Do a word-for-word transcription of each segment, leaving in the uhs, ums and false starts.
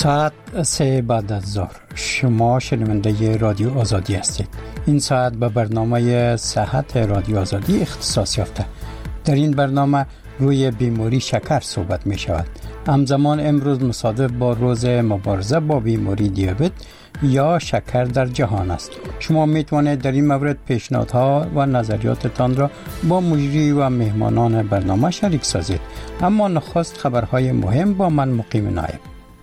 ساعت سه بعد از ظهر شما شنونده رادیو آزادی هستید. این ساعت به برنامه صحت رادیو آزادی اختصاص یافته. در این برنامه روی بیماری شکر صحبت می شود. همزمان امروز مصادف با روز مبارزه با بیماری دیابت یا شکر در جهان است. شما می توانید در این مورد پیشنهادها و نظریاتتان را با مجری و مهمانان برنامه شریک سازید. اما نخست خبرهای مهم با من مقیم نایب.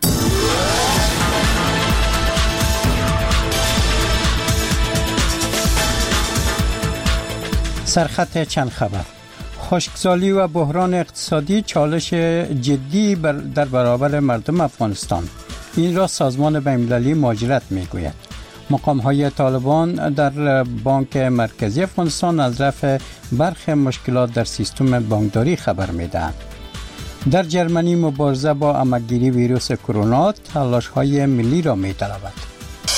سرخط چند خبر. خشکسالی و بحران اقتصادی چالش جدی بر در برابر مردم افغانستان. این را سازمان بین‌المللی مهاجرت میگوید. مقام‌های طالبان در بانک مرکزی افغانستان از رفع برخی مشکلات در سیستم بانکداری خبر میدهند. در جرمنی مبارزه با عمه‌گیری ویروس کرونا تلاش‌های ملی را می‌طلبد.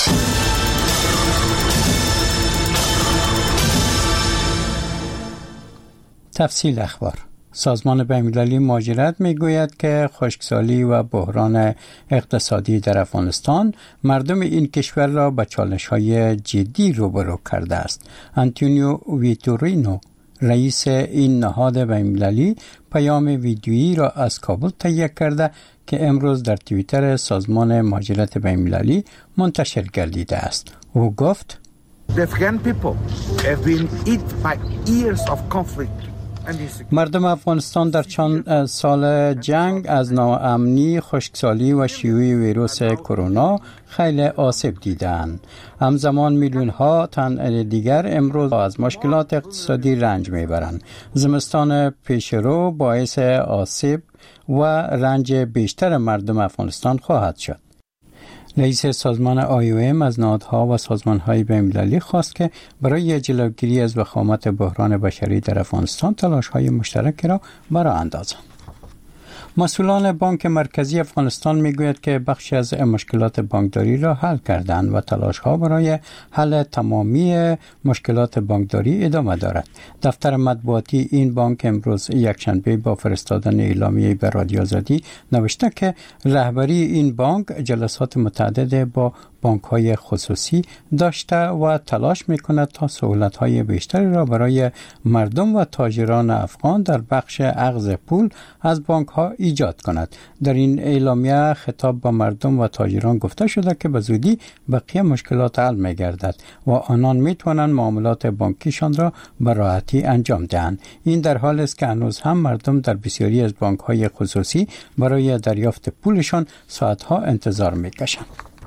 تفصیل اخبار. سازمان بین‌المللی مهاجرت میگوید که خشکسالی و بحران اقتصادی در افغانستان مردم این کشور را به چالش‌های جدی روبرو کرده است. آنتونیو ویتورینو، رئیس این نهاد بین‌المللی، پیام ویدیویی را از کابل تهیه کرده که امروز در توییتر سازمان مهاجرت بین‌المللی منتشر گردیده است. او گفت: The Afghan people have been hit by years of conflict. مردم افغانستان در چند سال جنگ از ناامنی، خشکسالی و شیوع ویروس کرونا خیلی آسیب دیدند. همزمان میلیون ها تن دیگر امروز از مشکلات اقتصادی رنج میبرند. زمستان پیشرو باعث آسیب و رنج بیشتر مردم افغانستان خواهد شد. رئیس سازمان آی او ام از نهادها و سازمان‌های بین‌المللی خواست که برای جلوگیری از وخامت بحران بشری در افغانستان تلاش‌های مشترکی را برآ اندازند. مسئولان بانک مرکزی افغانستان میگوید که بخشی از مشکلات بانکداری را حل کردند و تلاش‌ها برای حل تمامی مشکلات بانکداری ادامه دارد. دفتر مطبوعاتی این بانک امروز یکشنبه با فرستادن اعلامیه به رادیو آزادی نوشته که رهبری این بانک جلسات متعدد با بانک‌های خصوصی داشته و تلاش می‌کند تا سهولت‌های بیشتری را برای مردم و تاجران افغان در بخش اخذ پول از بانک‌ها ایجاد کند. در این اعلامیه خطاب به مردم و تاجران گفته شده که به زودی بقیه مشکلات حل می‌گردد و آنان می‌توانند معاملات بانکیشان را به راحتی انجام دهند. این در حالی است که هنوز هم مردم در بسیاری از بانک‌های خصوصی برای دریافت پولشان ساعت‌ها انتظار می‌کشند.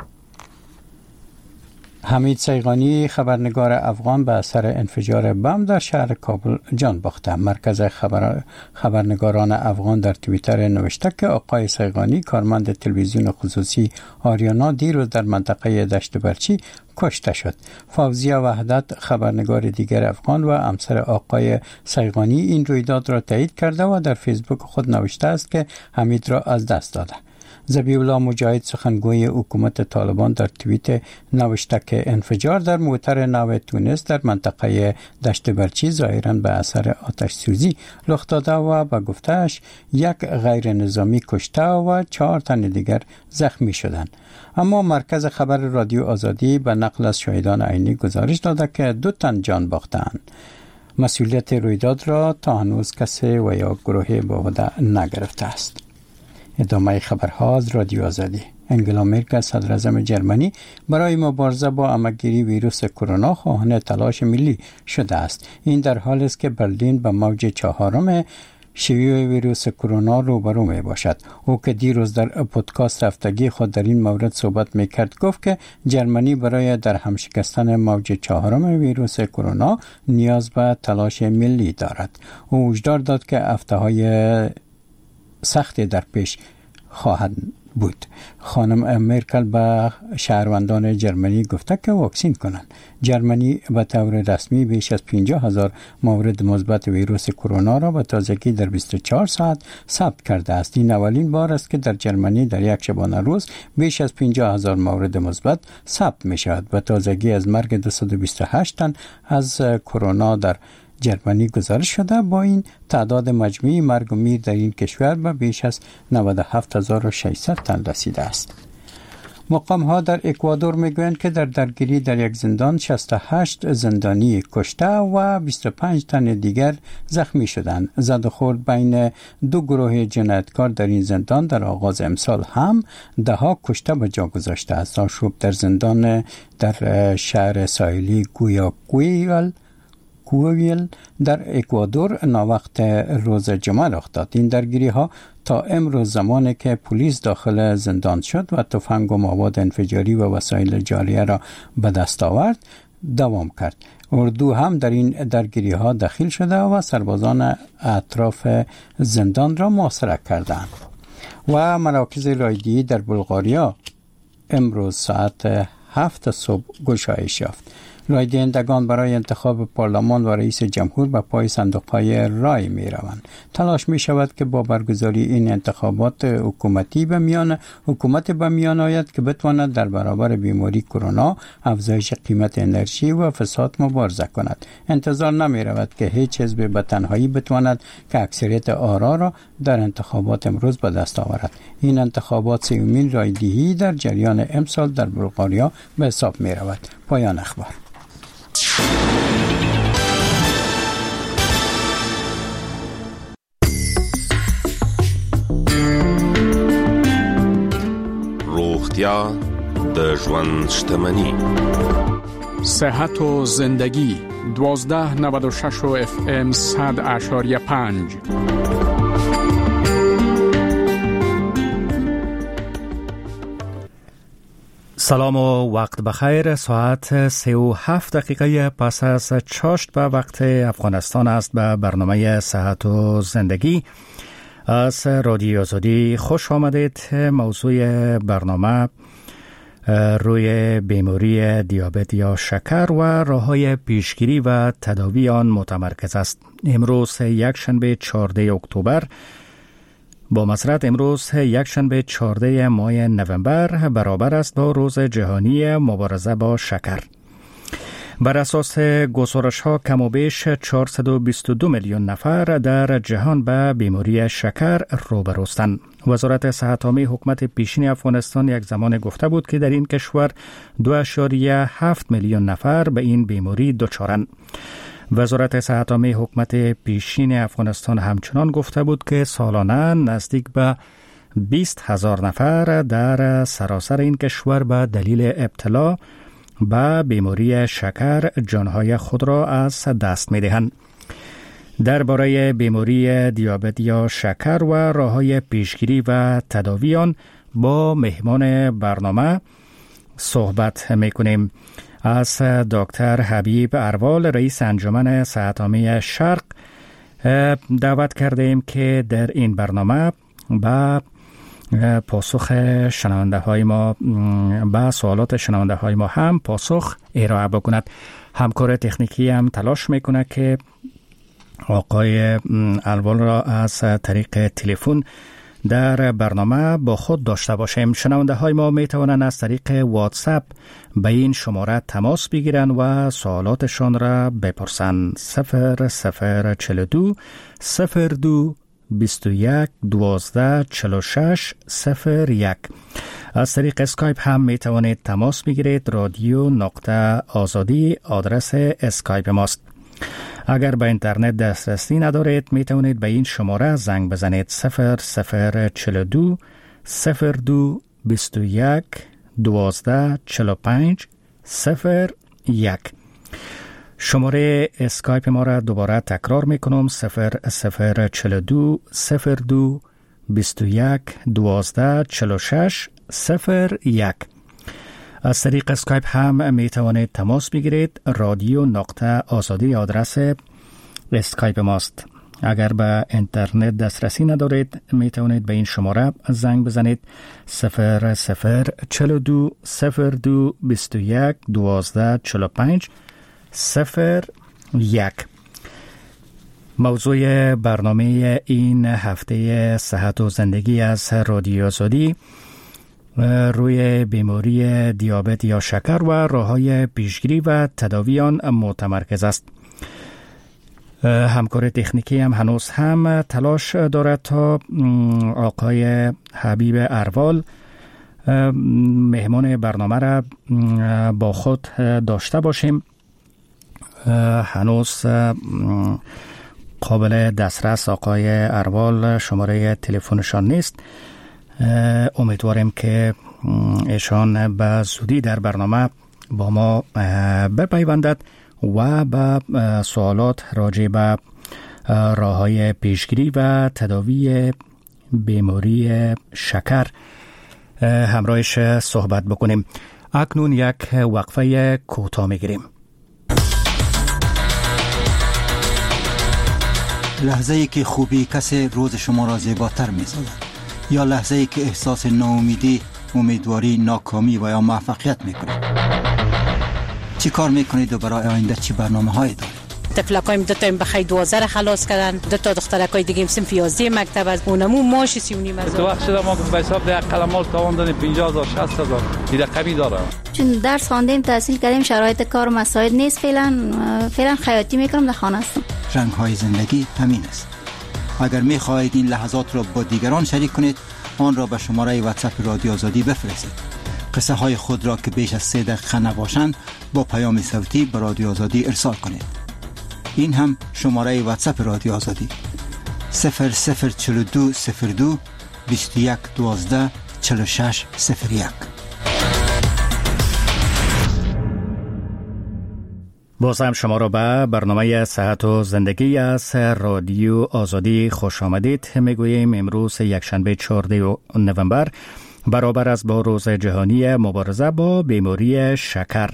حمید سیغانی، خبرنگار افغان، به اثر انفجار بم در شهر کابل جان باخته. مرکز خبر خبرنگاران افغان در توییتر نوشته که آقای سیغانی، کارمند تلویزیون خصوصی آریانا، دیروز در منطقه دشت برچی کشته شد. فوزیه وحدت، خبرنگار دیگر افغان و همسر آقای سیغانی، این رویداد را تایید کرده و در فیسبوک خود نوشته است که حمید را از دست داده. ذبیح الله مجاهد، سخنگوی حکومت طالبان، در توییت نوشته که انفجار در موتر نو تونس در منطقه دشت برچی ظاهراً به اثر آتش سوزی رخ داده و به گفته‌اش یک غیر نظامی کشته و چهار تن دیگر زخمی شدند. اما مرکز خبر رادیو آزادی به نقل از شاهدان عینی گزارش داده که دو تن جان باختند. مسئولیت رویداد را تا هنوز کسی و یا گروهی به عهده نگرفته است. ادامه خبرها از رادیو آزادی. انگلا مرکل، صدر اعظم جرمنی، برای مبارزه با عمه‌گیری ویروس کرونا خواهان تلاش ملی شده است. این در حالی است که برلین به موج چهارم شیوع ویروس کرونا روبرو می باشد. او که دیروز در پادکست هفتگی خود در این مورد صحبت می کرد، گفت که جرمنی برای در هم شکستن موج چهارم ویروس کرونا نیاز به تلاش ملی دارد. او هشدار داد که هفته‌های سختی در پیش خواهد بود. خانم مرکل به شهروندان جرمنی گفته که واکسین کنند. جرمنی به طور رسمی بیش از پنجاه هزار مورد مثبت ویروس کرونا را به تازگی در بیست و چهار ساعت ثبت کرده است. این اولین بار است که در جرمنی در یک شبانه روز بیش از پنجاه هزار مورد مثبت ثبت می شود. به تازگی از مرگ دویست و بیست و هشت تن از کرونا در جرمنی گزارش شده. با این تعداد مجموعی مرگ و میر در این کشور به بیش از نود و هفت هزار و ششصد تن رسیده است. مقام ها در اکوادور میگویند که در درگیری در یک زندان شصت و هشت زندانی کشته و بیست و پنج تن دیگر زخمی شدند. زد و خورد بین دو گروه جنایتکار در این زندان در آغاز امسال هم ده ها کشته به جا گذاشته است. آشوب در زندان در شهر ساحلی گویاکویل کویل در اکوادور ناوقت روز جمعه رخ داد. این درگیری ها تا امروز زمانی که پلیس داخل زندان شد و تفنگ و مواد انفجاری و وسایل جاریه را به دست آورد دوام کرد. اردو هم در این درگیری ها دخیل شده و سربازان اطراف زندان را محاصره کردند. و مراکز رایگیری در بلغاریا امروز ساعت هفت صبح گشایش یافت. رای دهندگان برای انتخاب پارلمان و رئیس جمهور به پای صندوق‌های رای می روند. تلاش می شود که با برگزاری این انتخابات حکومتی به میان حکومت به میان آید که بتواند در برابر بیماری کرونا، افزایش قیمت انرژی و فساد مبارزه کند. انتظار نمی رود که هیچ حزب به تنهایی بتواند که اکثریت آرا را در انتخابات امروز به دست آورد. این انتخابات سومین رایدهی در جریان امسال در بلغاریا به حساب می رود. پایان اخبار. روغتیا د ژوند شتمني. صحت و زندگی دوازده نود و شش و اف ام صد اشاریه پنج. سلام و وقت بخیر. ساعت سه و هفت دقیقه پس از چاشت به وقت افغانستان است. به برنامه صحت و زندگی از رادیو آزادی خوش آمدید. موضوع برنامه روی بیماری دیابت یا شکر و راه‌های پیشگیری و تداوی آن متمرکز است. امروز یک شنبه چهاردهم اکتبر با مسرت امروز یک شنبه چهاردهم ماه نوامبر برابر است با روز جهانی مبارزه با شکر. بر اساس گزارش ها کم و بیش چهارصد و بیست و دو میلیون نفر در جهان به بیماری شکر روبروستند. وزارت صحت عامه حکومت پیشین افغانستان یک زمان گفته بود که در این کشور دو اشاریه هفت میلیون نفر به این بیماری دچارند. وزارت صحت عامه حکومت پیشین افغانستان همچنان گفته بود که سالانه نزدیک به بیست هزار نفر در سراسر این کشور به دلیل ابتلا به بیماری شکر جانهای خود را از دست می دهند. درباره بیماری دیابت یا شکر و راه‌های پیشگیری و تداوی آن با مهمان برنامه صحبت می کنیم. از دکتر حبیب اروال رئیس انجمن صحت عامه شرق دعوت کردیم که در این برنامه با پاسخ شنونده های ما با سوالات شنونده های ما هم پاسخ ارائه بکند. همکار تکنیکی هم تلاش میکنه که آقای اروال را از طریق تلفن در برنامه با خود داشته باشیم. شنونده های ما می توانند از طریق واتساپ به این شماره تماس بگیرند و سوالاتشان را بپرسند. صفر صفر چهل و دو صفر دو بیست و یک دوازده چهل و شش صفر یک. از طریق اسکایپ هم می توانید تماس بگیرید. رادیو نقطه آزادی آدرس اسکایپ ماست. اگر به اینترنت دسترسی ندارید می توانید به این شماره زنگ بزنید. صفر صفر چهل و دو صفر دو بیست و یک دوازده چهل و پنج صفر یک. شماره اسکایپ ما را دوباره تکرار می کنم. صفر صفر چهل و دو صفر دو بیست و یک دوازده چهل و شش صفر یک. از طریق اسکایپ هم می توانید تماس بگیرید. رادیو نقطه آزادی آدرس اسکایپ ماست. اگر به اینترنت دسترسی ندارید می توانید به این شماره زنگ بزنید. صفر صفر چهل و دو صفر دو بیست و یک دوازده چهل و پنج صفر یک. موضوع برنامه این هفته صحت و زندگی از رادیو آزادی روی بیماری دیابت یا شکر و راه‌های پیشگیری و تداوی آن متمرکز است. همکار تکنیکی هم هنوز هم تلاش دارد تا آقای حبیب اروال مهمان برنامه را با خود داشته باشیم. هنوز قابل دسترس آقای اروال شماره تلفنشان نیست. امیدواریم که ایشان به زودی در برنامه با ما بپیوندد و به سوالات راجع به راه‌های پیشگیری و تداوی بیماری شکر همراهش صحبت بکنیم. اکنون یک وقفه کوتاه میگیریم. لحظه ای که خوبی کسی روز شما را زیباتر می‌سازد، یا لحظه ای که احساس ناامیدی، امیدواری، ناکامی و یا موفقیت می‌کنید. چی کار می‌کنید و برای آینده چی برنامه‌هایی دارید؟ تفلکایم دو تا بخای دوازده را خلاص کردن، دو تا دخترکای دیگه هم صنف یازده مکتب از اونمو ماش سی و نیم هزار. تو وقت شده ما به حساب ده قلمال تاوان دادیم پنجاه هزار شصت هزار این رقمی داره. چون درس خواندیم تحصیل کردیم شرایط کار مساعد نیست، فعلا فعلا خیاطی میکنم، در خانه هستم. رنگ‌های زندگی همین است. اگر می‌خواهید این لحظات را با دیگران شریک کنید، آن را به شماره واتساپ رادیو آزادی بفرستید. قصه های خود را که بیش از سه دقیقه نباشند با پیام صوتی به رادیو آزادی ارسال کنید. این هم شماره واتساپ رادیو آزادی صفر صفر چهل و دو صفر دو بیست و یک دوازده چهل و شش صفر یک. باز هم شما را به برنامه صحت و زندگی از رادیو آزادی خوش آمدید میگوییم. امروز یکشنبه چهاردهم نوامبر برابر است با روز جهانی مبارزه با بیماری شکر.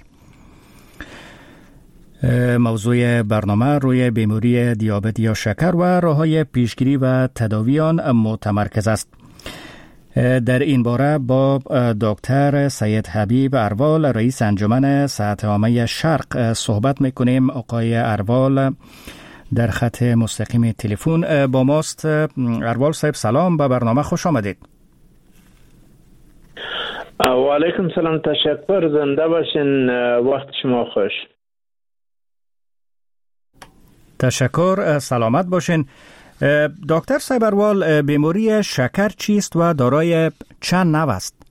موضوع برنامه روی بیماری دیابت یا شکر و راه‌های پیشگیری و تداوی آن متمرکز است. در این باره با دکتر سید حبیب اروال رئیس انجمن صحت عامه شرق صحبت میکنیم. آقای اروال در خط مستقیم تلفن با ماست. اروال صاحب سلام، به برنامه خوش آمدید. و علیکم سلام، تشکر، زنده باشین، وقت شما خوش. تشکر، سلامت باشین. دکتر صاحب اروال، بیماری شکر چیست و دارای چند نوع است؟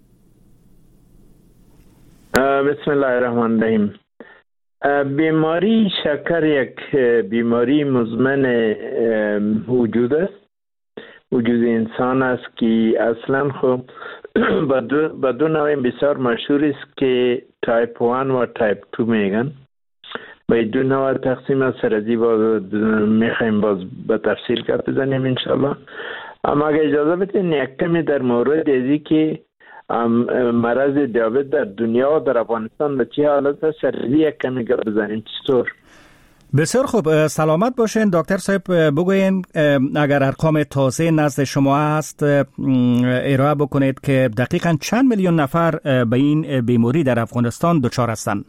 بسم الله الرحمن الرحیم. بیماری شکر یک بیماری مزمن وجود است، وجود انسان است که اصلا خب با دو, با دو نوع بسیار مشهور است که تایپ وان و تایپ تو میگن. به دو نوع تقسیم از سرزی باز میخوایم باز به تفصیل که بزنیم انشالله. اما اگه اجازه بدین یک کمی در مورد ازی که مرض دیابت در دنیا و در افغانستان به چه حالت است سرزی یک کمی که بزنیم. چطور؟ بسیار خوب، سلامت باشین. دکتر صاحب بگوین اگر ارقام تازه نزد شما هست ارائه بکنید که دقیقاً چند میلیون نفر به این بیماری در افغانستان دچار هستند.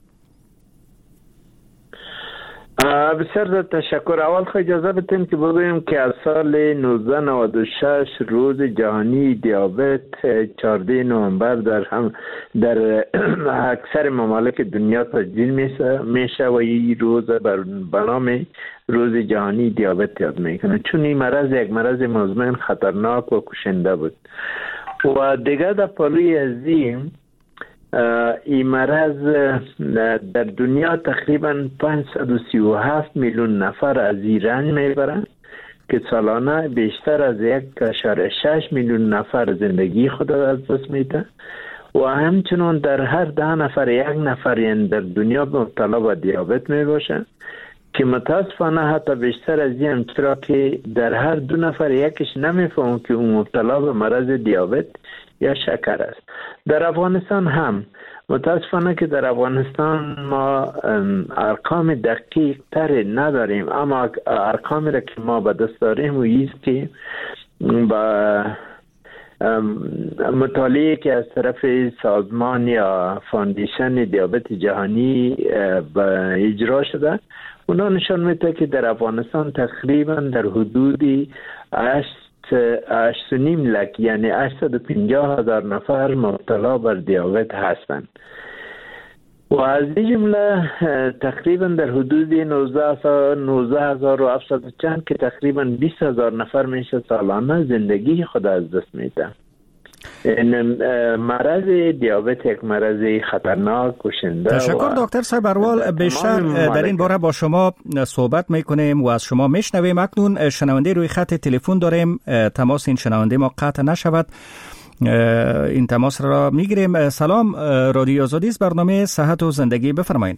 بسیار تشکر. اول خواهی اجازه بدین که بگویم که از سال نوزده نود و شش روز جهانی دیابت چهاردهم نوامبر در هم در اکثر ممالک دنیا تسجیل میشه و این روز به نام روز جهانی دیابت یاد میکنه، چون این مرض یک مرض مزمن خطرناک و کشنده بود. و دیگه در پالوی ازیم این مرض در دنیا تقریبا پانصد و سی و هفت میلیون نفر از این رنج میبرند که سالانه بیشتر از یک اشاره شش میلیون نفر زندگی خود از دست میده و همچنان در هر ده نفر یک نفر یعنی در دنیا مبتلا به دیابت میباشند که متاسفانه حتی بیشتر از این، چرا که در هر دو نفر یکش نمیفهم که اون مبتلا به مرض دیابت یا شکر است. در افغانستان هم متاسفانه که در افغانستان ما ارقام دقیق تر نداریم، اما ارقامی را که ما به دست داریم و ایست که با مطالعه که از طرف سازمان یا فاندیشن دیابت جهانی اجرا شده، اونا نشان میده که در افغانستان تقریبا در حدود هشت و نیم لک یعنی هشتصد و پنجاه هزار نفر مبتلا بر دیابت هستند و از این جمله تقریبا در حدود نوزده هزار و هفتصد چند که تقریبا بیست هزار نفر میشه سالانه زندگی خود از دست میده. این مرض دیابت یک مرض خطرناک کشنده. تشکر دکتر صاحب اروال. بیشتر در این باره با شما صحبت میکنیم و از شما میشنویم. اکنون شنونده روی خط تلفن داریم. تماس این شنونده ما قطع نشود، این تماس را میگیریم. سلام، رادیو آزادی است، برنامه صحت و زندگی، بفرمایید.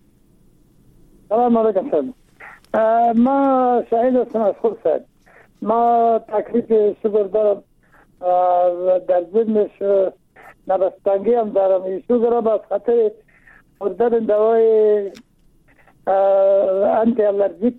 سلام علیکم. ما شهید هستم از خود سر. ما تکلیف شگر دارم، در ذهنش نبستنگی هم دارم. این شگر هم از خاطر خوردن دوای انتی الرژیک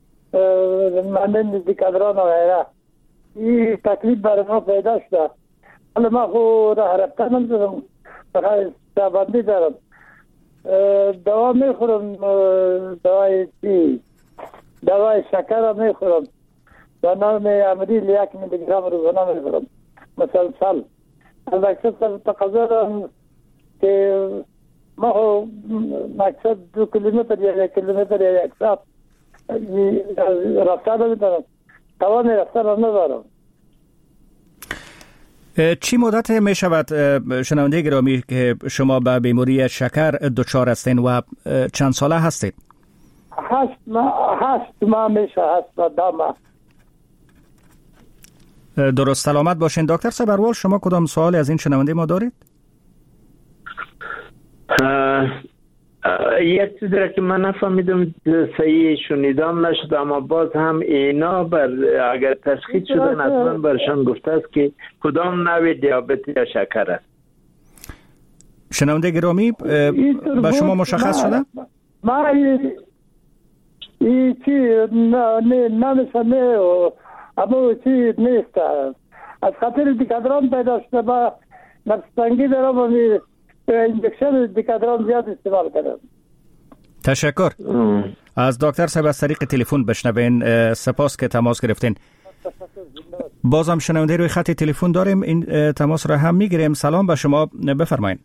مانند دیکادران و غیره، این تکلیف برای ما پیدا شده. حالا ما خو راه رفتن هم دارم، فقط استعباندی دارم. دوا میخورم، دوای چی دوای شکر هم میخورم، به نام عملی یک میلی گرم روزانه میخورم مسلسل. از اکثر تقاضا دارم که ما خو مقصد دو کیلومتر یا یک کیلومتر یا یک ساعت رفتن نمیتونم، توان رفتن هم ندارم. چی مدت می شود شنونده گرامی که شما به بیماری شکر دچار هستین و چند ساله هستید؟ هشت ماه هشت ماه میشه، هشت ماه ده ماه. درست، سلامت باشین. دکتر صاحب اروال، شما کدام سوالی از این شنونده ما دارید؟ یک چیزی را که من نفهمیدم صحیح شنیدم نشد، اما باز هم اینا بر اگر تشخیص شدن اصلا برشان گفته است که کدام نوع دیابت یا شکر است. شنونده گرامی به شما مشخص شده؟ ما این چی نه نمیسمه اما چی نیست. از خاطر دیکادران پیدا شده، با نفسنگی دارم و انجکشن دیکادران زیاد استعمال کردم. تشکر. از دکتر صاحب از طریق تلفن بشنوین. سپاس که تماس گرفتین. بازم شنونده روی خط تلفن داریم، این تماس را هم میگیریم. سلام به شما، بفرمایید.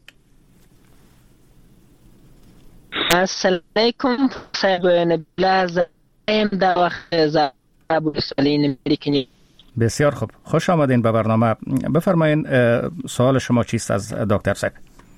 السلام علیکم. صاحب نبیلا زایم در وقت زابو سوالین امریکنی. بسیار خوب، خوش آمدین به برنامه. بفرمایید سوال شما چیست از دکتر صاحب؟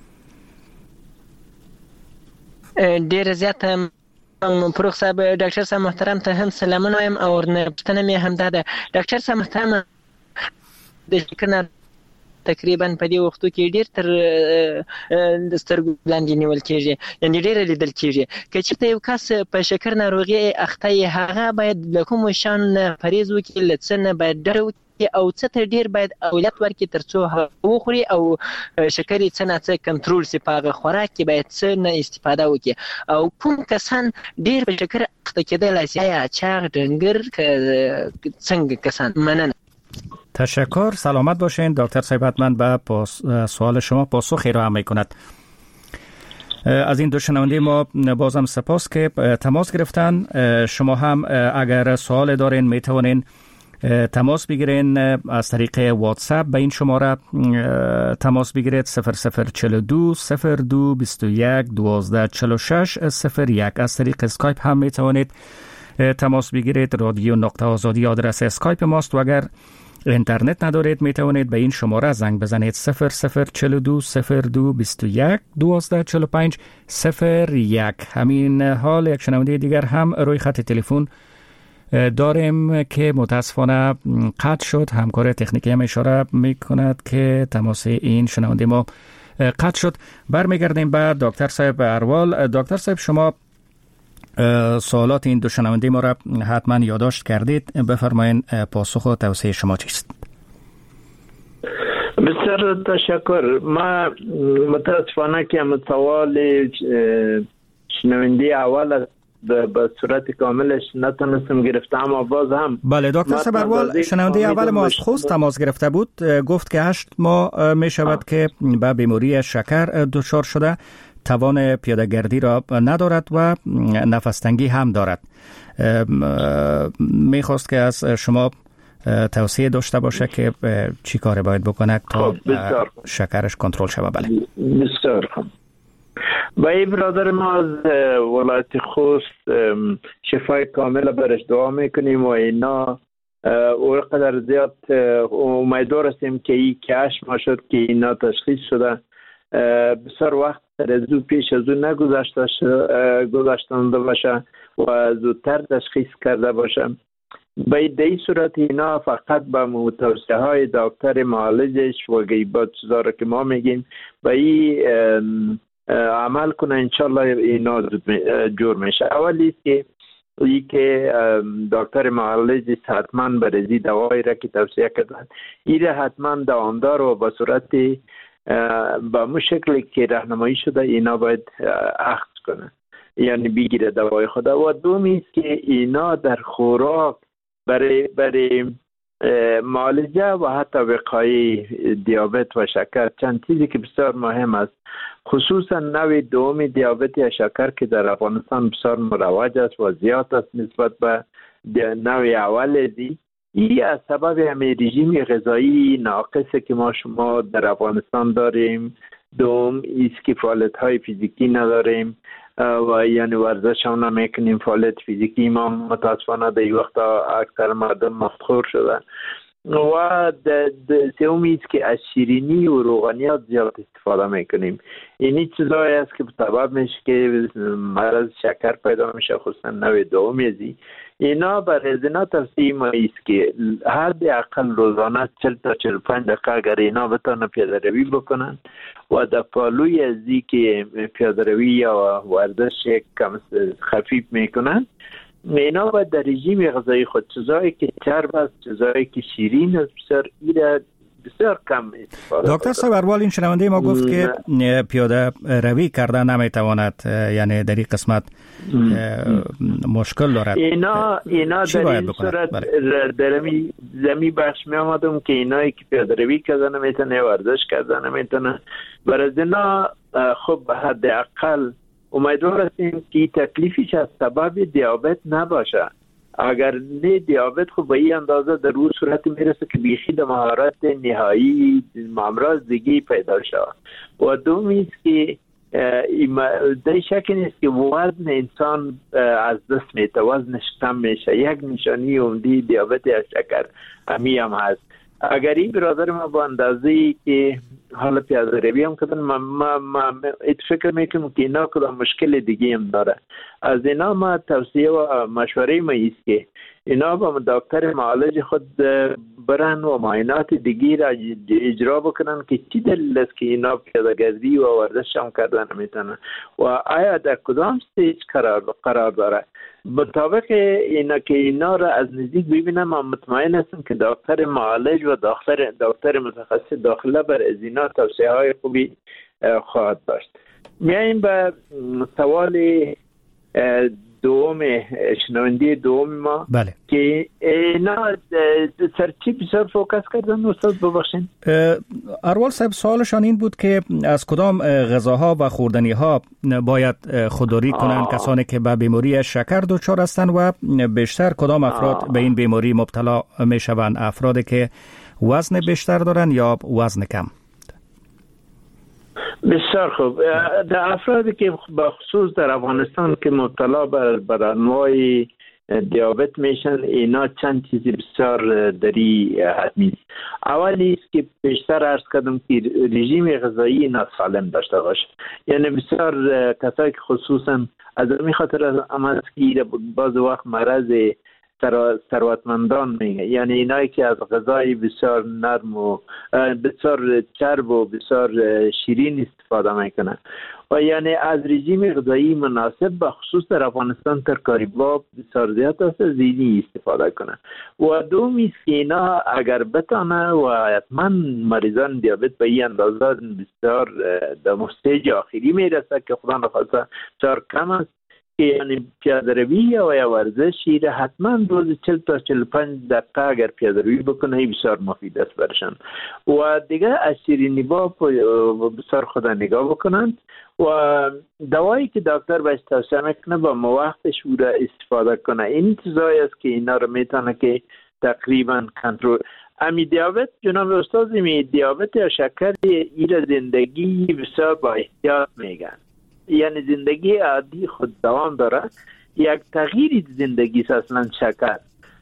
ډیر زیات پروخ صاحب، ډاکټر صاحب محترم ته هم سلامونه وایم او ورنپوښتنه مې همدا ده. ډاکټر صاحب محترم، د شکر ناروغي تقریبا په دې وختو کې ډیر تر د سترګو لاندې نیول کېږي، یعنې ډیره لیدل کېږي. که چېرته یو کس په شکر ناروغي اخته یې، هغه باید له کومو شیانو نه پرهیز وکړي، له څه نه باید ډډه وکړي او څه ته ډیر باید اولویت ورکړي تر څو هغه وخوري او شکر یې څه نه څه کنټرول شي، په هغه خوراک کې باید څه نه استفاده وکړي. او کوم کسان ډیر په شکر اخته کېدلی شي، آیا چاغ، ډنګر، څنګه کسان؟ مننه. تشکر، سلامت باشین. دکتر صاحب حتما به سوال شما پاسخی را هم میکند. از این دو شنونده ما بازم سپاس که تماس گرفتن. شما هم اگر سوال دارین میتوانین تماس بگیرین از طریق واتساپ. به این شماره تماس بگیرید صفر صفر چهل و دو صفر دو بیست و یک دوازده چهل و شش صفر یک. از طریق اسکایپ هم میتوانید تماس بگیرید. رادیو نقطه آزادی آدرس اسکایپ ماست و اگر اینترنت ندارید میتوانید به این شماره زنگ بزنید صفر صفر چهل و دو صفر دو بیست و یک دوازده چهل و پنج صفر یک. همین حال یک شنونده دیگر هم روی خط تلفن داریم که متاسفانه قطع شد. همکار تکنیکی هم اشاره میکند که تماس این شنونده ما قطع شد. برمیگردیم به دکتر صاحب اروال. دکتر صاحب، شما سوالات این دو شنونده ما را حتما یادداشت کردید. بفرمایید پاسخ و توصیه شما چیست؟ بسیار تشکر. ما متاسفانه که هم سوال شنونده اول به صورت کاملش نتونستم گرفتم، اما باز هم بله دکتر صاحب اروال، شنونده اول ما از خوست تماس گرفته بود، گفت که هشت ماه می شود که به بیماری شکر دچار شده، توان پیاده گردی را ندارد و نفس تنگی هم دارد. میخواست که از شما توصیه داشته باشه که چی کار باید بکنه تا شکرش کنترل شود. بله بسیار خوب. و ای برادر ما از ولایت خوست شفای کامل برش دعا میکنیم و اینا او قدر زیاد امیدوار هستیم که این که هشت ماه شد که اینا تشخیص شده، بسیار وقت از او پیش از او نگذاشتنده باشه و زودتر تشخیص کرده باشه. به این صورت اینا فقط به توصیه های دکتر معالجش و گیبات چیزا را که ما میگیم به این عمل کنه، انشالله اینا جور میشه. اولی که ای که دکتر معالج حتما برزی دوایی را که توصیه کردن ای را حتما دوامدار و به صورت با مو شکلی که راهنمایی شده اینا باید اخذ کنه، یعنی بگیره دوای خود. و دومی است که اینا در خوراک برای برای معالجه و حتی وقایه دیابت و شکر چند چیزی که بسیار مهم است، خصوصا نوع دوم دیابت یا شکر که در افغانستان بسیار مروج است و زیاد است نسبت به نوع اول دی. این از سبب همه رژیم غذایی ناقصه که ما شما در افغانستان داریم. دوم ایست که فعالیت های فیزیکی نداریم و یعنی ورزش هم نمیکنیم. فعالیت فیزیکی ما متاسفانه در این وقت اکثر مردم مفتخور شدن. و سومی است که از شیرینی و روغنیات زیاد استفاده میکنیم. اینی چیزایی است که سبب میشه که مرض شکر پیدا میشه، خصوصا نوع دومی ازی. اینا برای اینا توصیه ما است که حد اقل روزانه چهل تا چهل و پنج دقیقه اگر اینا بتانه پیاده روی بکنن و در پالوی ازی که پیاده روی یا ورزش کم خفیف میکنن، اینا باید در رژیم غذایی خود چیزایی که چرب است، چیزایی که شیرین است، بسیار ایره بسیار کم استفاده. دکتر صاحب اروال این شنونده ما گفت که پیاده روی کرده نمیتواند، یعنی در این قسمت مشکل دارد. اینا اینا در این صورت در زمین بخش می آمدم که اینایی که پیاده روی کرده نمیتونه، ورزش کرده نمیتونه، برای اینا خب به حد اقل امیدوار هستیم که تکلیفش از سبب دیابت نباشه. اگر نه دیابت خب به این اندازه در اون صورت میرسه که بیخی در مهارت نهایی امراض دیگه پیدا شود. و دومی است که در شک نیست که وزن انسان از دست میته، وزنش کم میشه. یک نشانی عمده دیابت یا شکر همی هم هست. اگر این برادر ما با اندازه‌ای که حالا پیاده روی هم کردن، ما, ما, ما فکر میکنم که اینا کدام مشکل دیگه هم داره. از اینا ما توصیه و مشوره ما ایست که اینا با دکتر معالج خود برن و معاینات دیگه را اجرا بکنن که چی دلیل است که اینا پیاده گردی و ورزش هم کردن نمیتونن و آیا در کدام استیج قرار قرار داره. مطابق اینا که اینا را از نزدیک ببینم، من مطمئن هستم که دکتر معالج و دکتر دکتر متخصص داخله بر از اینا توصیه های خوبی خواهد داشت. میاییم به سوال دوم شنونده دوم ما. بله. که اینا سر چی بسیار فوکس کردن استاد ببخشین؟ اروال صاحب سوالشان این بود که از کدام غذاها و خوردنی ها باید خودداری کنند کسانی که به بیماری شکر دچار هستند و بیشتر کدام افراد آه. به این بیماری مبتلا می شوند؟ افرادی که وزن بیشتر دارند یا وزن کم؟ بسیار خوب. در افرادی که بخصوص در افغانستان که مبتلا بر بر انواع دیابت میشن، اینا چند چیزی بسیار دری حتمی است. اولی است که بیشتر عرض کردم که رژیم غذایی ناسالم داشته باشه. یعنی بسیار کسایی که خصوصا از این خاطر از که بعض وقت مرض ثروتمندان میگه، یعنی اینایی که از غذای بسیار نرم و بسیار چرب و بسیار شیرین استفاده میکنن و یعنی از رژیم غذایی مناسب به خصوص در افغانستان ترکاری باب بسیار زیاد است، از اینی استفاده کنن. و دومی است که اینا اگر بتانه و حتما مریضان دیابت به این اندازه بسیار در استیج آخری میرسه که خدا نخواسته بسیار کم است، یعنی پیاده روی یا ورزشی را حتما روز چهل تا چهل و پنج دقیقه اگر پیاده روی بکنه بسیار مفید است برشان. و دیگه از شیرینی با بسیار خدا نگاه بکنند و دوایی که دکتر بهش توصیه میکنه با موقتش او را استفاده کنه. این چیزایی است که اینا رو میتونه که تقریبا کنترل. امی دیابت جناب استاد، امی دیابت یا شکر ایره زندگی بسیار با احتیاط میگن، یعنی زندگی عادی خود دوام داره. یک تغییری زندگی اصلا شکر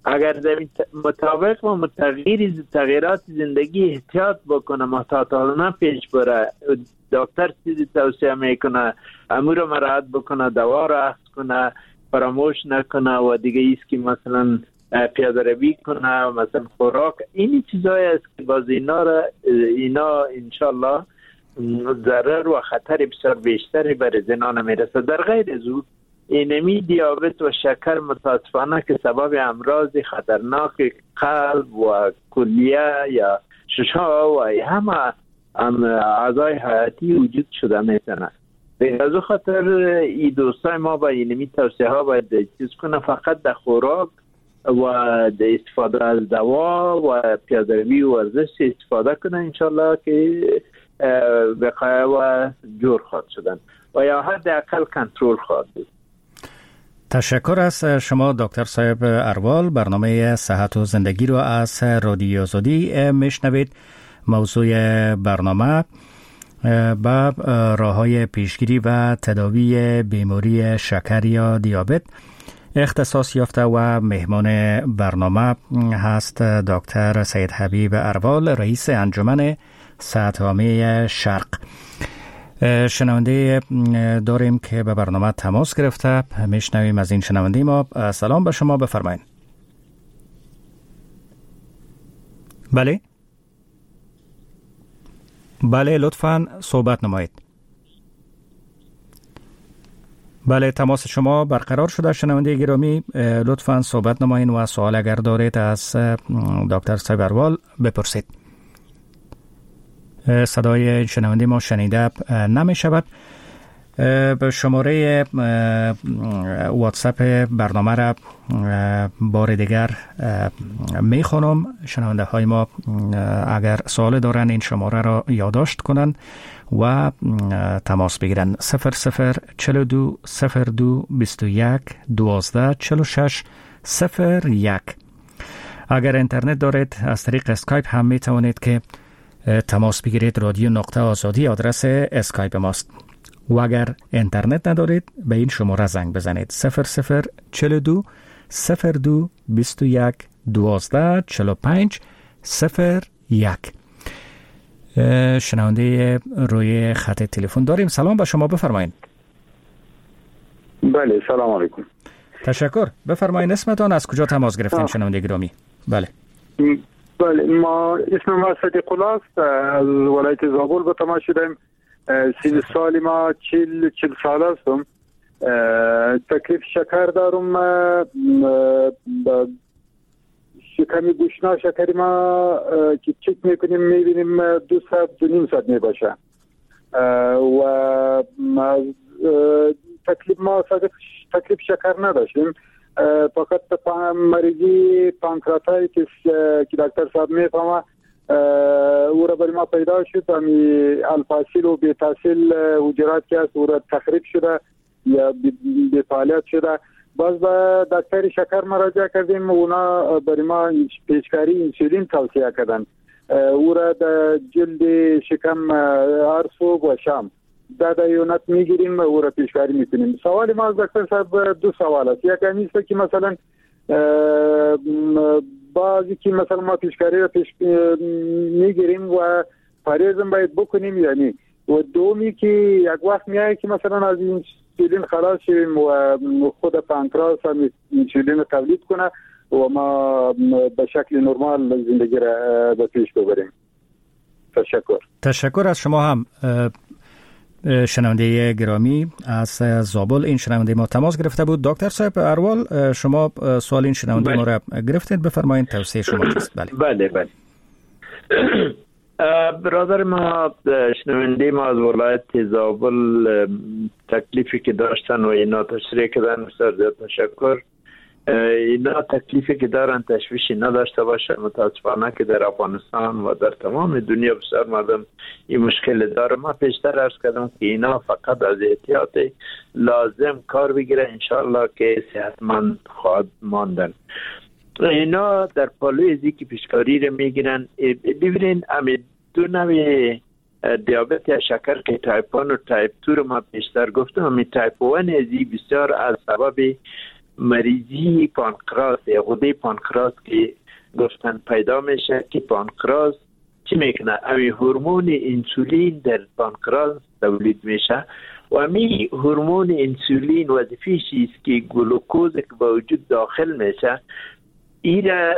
اگر در مطابق و متغیر تغییرات زندگی احتیاط بکنه، محتاطانه پیش بره، دکتر چیزی توصیه میکنه امور رو مراعات بکنه، دوا رو اخذ کنه، فراموش نکنه و دیگه ایست که مثلا پیاده روی کنه، مثلا خوراک، این چیزایی است که باز اینا را اینا انشالله ضرر و خطر بسیار بیشتری برای زنان میرسه. در غیر از او اینمی دیابت و شکر متاسفانه که سبب امراض خطرناک قلب و کلیه یا ششا و همه اعضای حیاتی وجود شده میتونه. به از خاطر این دوستای ما با اینمی توصیه ها باید چیز کنه، فقط در خوراک و در استفاده از دوا و پیاده روی و ورزش استفاده کنه، انشالله که وقایع و جور خواهد شدن و یا حداقل کنترل خواهد بود. تشکر از شما دکتر صاحب اروال. برنامه صحت و زندگی رو از رادیو آزادی میشنوید. موضوع برنامه با راه‌های پیشگیری و تداوی بیماری شکر یا دیابت اختصاص یافته و مهمان برنامه هست دکتر سید حبیب اروال، رئیس انجمن صحت‌عامه شرق. شنونده داریم که به برنامه تماس گرفته، میشنویم از این شنونده ما. سلام به شما، بفرمایید. بله بله لطفاً صحبت نمایید. بله تماس شما برقرار شده شنونده گرامی، لطفاً صحبت نمایید و سوال اگر دارید از دکتر صاحب اروال بپرسید. صدای شنونده ما شنیده نمی شود. به شماره واتساپ برنامه را بار دیگر می خونم. شنونده های ما اگر سوال دارن این شماره را یادداشت کنن و تماس بگیرن. صفر صفر چهل و دو صفر دو بیست و یک دوازده چهل و شش صفر یک. اگر اینترنت دارید از طریق اسکایپ هم می توانید که تماس بگیرید. رادیو نقطه آزادی آدرس اسکایپ ماست. و اگر اینترنت ندارید به این شماره زنگ بزنید. صفر صفر چهل و دو صفر دو بیست و یک دوازده چهل و پنج صفر یک. شنونده روی خط تلفن داریم. سلام به شما، بفرمایید. بله سلام علیکم. تشکر. بفرمایید اسمتان، از کجا تماس گرفتین شنونده گرامی؟ بله بله ما اسم ما صدیق الله است، از ولایت زابل به تماس شدیم. سن سال ما چل چل سال هستم. تکلیف شکر دارم، شکمی گوشنا شکری ما که چک میکنیم میبینیم دو ساعت دو نیم ساعت میباشه و تکلیف ما تکلیف شکر نداشتیم، فقط مریضی پانکراتایتیس که دکتر صاحب میفهمه او را برای ما پیدا شد. همی الفاصل و بی تحصیل حجرات که است او را تخریب شده یا بی فعالیت شده. باز به دکتر شکر مراجعه کردیم، اونا برای ما پیشکاری انسولین توصیه کردن. او را در جلد شکم هر صبح و شام در دیونت میگیریم، او را پیشکاری میکنیم. سوال ما از دکتر صاحب دو سوال است. یک همیسته که مثلا بعضی که مثلا ما پیشکاری را پیش میگیریم و پریزم باید بکنیم یعنی، و دومی که یک وقت میایه که مثلا از این انسولین خلاص شویم و خود پانکراس هم انسولین تولید کنه و ما به شکل نرمال زندگی را به پیش ببریم. تشکر. تشکر از شما هم شنونده گرامی از زابل. این شنونده ما تماس گرفته بود. دکتر صاحب اروال شما سوال این شنونده بله. ما را گرفتید، بفرمایید توصیه شما چیست؟ بله بله بله برادر ما شنونده ما از ولایت زابل تکلیفی که داشتن و اینا تشریح کردن، بسیار زیاد تشکر. اینا تکلیفی که دارن تشویشی نداشته باشه. متاسفانه که در افغانستان و در تمام دنیا بسیار مردم این مشکل داره. ما پیشتر عرض کردم که اینا فقط از احتیاط لازم کار بگیره، انشاءالله که صحتمند خواهد ماندن. اینا در پالوی ازی که پیشکاری رو میگیرن. ببینین امی دو نوع دیابت یا شکر که تایپ ون و تایپ دو رو ما پیشتر گفتم. امی تایپ ون ازی بسیار از سبب مریضی پانکراس یا غده پانکراس که گفتن پیدا میشه که پانکراس چی میکنه؟ امی هورمون انسولین در پانکراس تولید میشه و امی هورمون انسولین وظیفه‌اش است که گلوکوز که به وجود داخل میشه ایره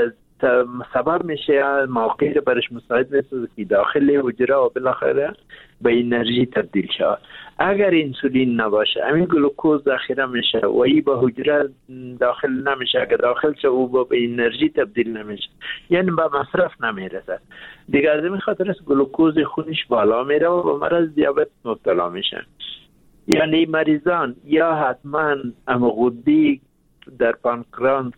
سبب میشه موقعی رو برش مساعد میشه که داخل حجره و بالاخره به انرژی تبدیل شود. اگر انسولین نباشه همین گلوکوز ذخیره میشه و این به حجره داخل نمیشه، اگر داخل شه او به انرژی تبدیل نمیشه، یعنی به مصرف نمیرسه دیگه. از این خاطر است گلوکوز خونش بالا میره و به مرض دیابت مبتلا میشه. یعنی مریضان یا حتما اما غده در پانکراس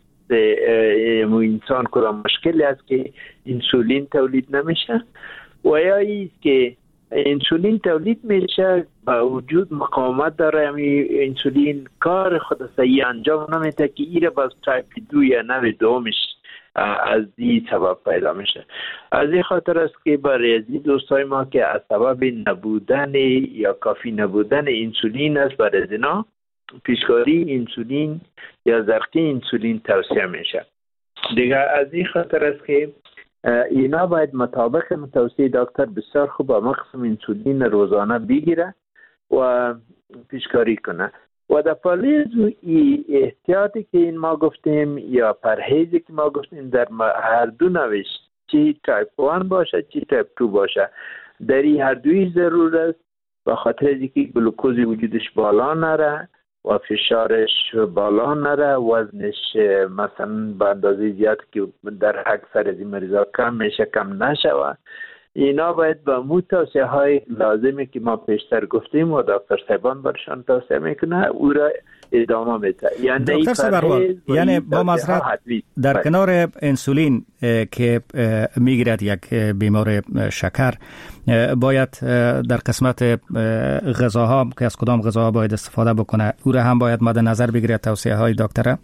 انسان کدام مشکلی است که انسولین تولید نمیشه و یا ایست که انسولین تولید میشه با وجود مقاومت داره، همین انسولین کار خود صحیح انجام نمیده که ایره باز تایپ دو یا نوع دومش از این سبب پیدا میشه. از این خاطر است که برای از دوستای ما که از سبب نبودن یا کافی نبودن انسولین است برای از اینا پیشکاری انسولین یا زرقی انسولین توصیه میشه دیگه. از این خاطر است که اینا باید مطابق توصیه دکتر بسیار خوب مقسم انسولین روزانه بگیره و پیشکاری کنه و در پالیز احتیاطی که این ما گفتیم یا پرهیزی که ما گفتیم در هر دو نوش، چی تایپ وان باشه چی تایپ دو باشه، در این هر دوی ضرور است و خاطر از که گلوکوز وجودش بالا نره و فشارش بالا نره، وزنش مثلا به اندازه زیاد که در اکثر از این مریضا کم میشه کم نشه و اینا باید با مو توصیه های لازمی که ما پیشتر گفتیم و دکتر صاحبان برشان توصیه میکنه او را ادامه میده. یعنی دکتر صبروال، یعنی با معذرت در باید. کنار انسولین که میگیرد یک بیمار شکر باید در قسمت غذاها که از کدام غذاها باید استفاده بکنه او را هم باید مد نظر بگیرد توصیه های دکتره؟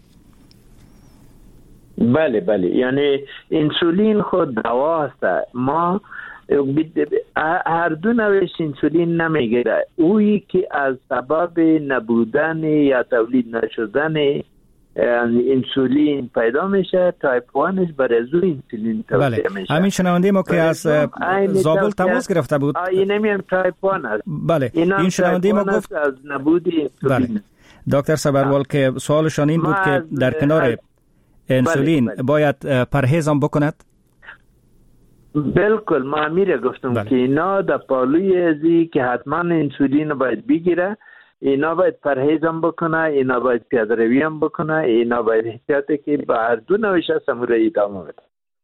بله بله، یعنی انسولین خود دوا است. ما هر دو نوعش انسولین نمیگیره. اویی که از سبب نبودن یا تولید نشدن انسولین پیدا میشه، تایپ وانش برای از انسولین توصیه بله. میشه. همین شنونده ما که از زابل تماس گرفته بود این نمیم تایپ وان است. بله این شنونده ما گفت از نبود بله. دکتر صبروال که سوالشان این بود که در کنار انسولین بله، بله. باید پرهیز هم بکند؟ بالکل، ما میره گفتم بله. که اینا در پالوی ازی که حتما انسولین باید بگیره، اینا باید پرهیز هم بکنه، اینا باید پیاده روی هم بکنه، اینا باید احتیاطی که به هر دو نوش هست هم رو ادامه بده.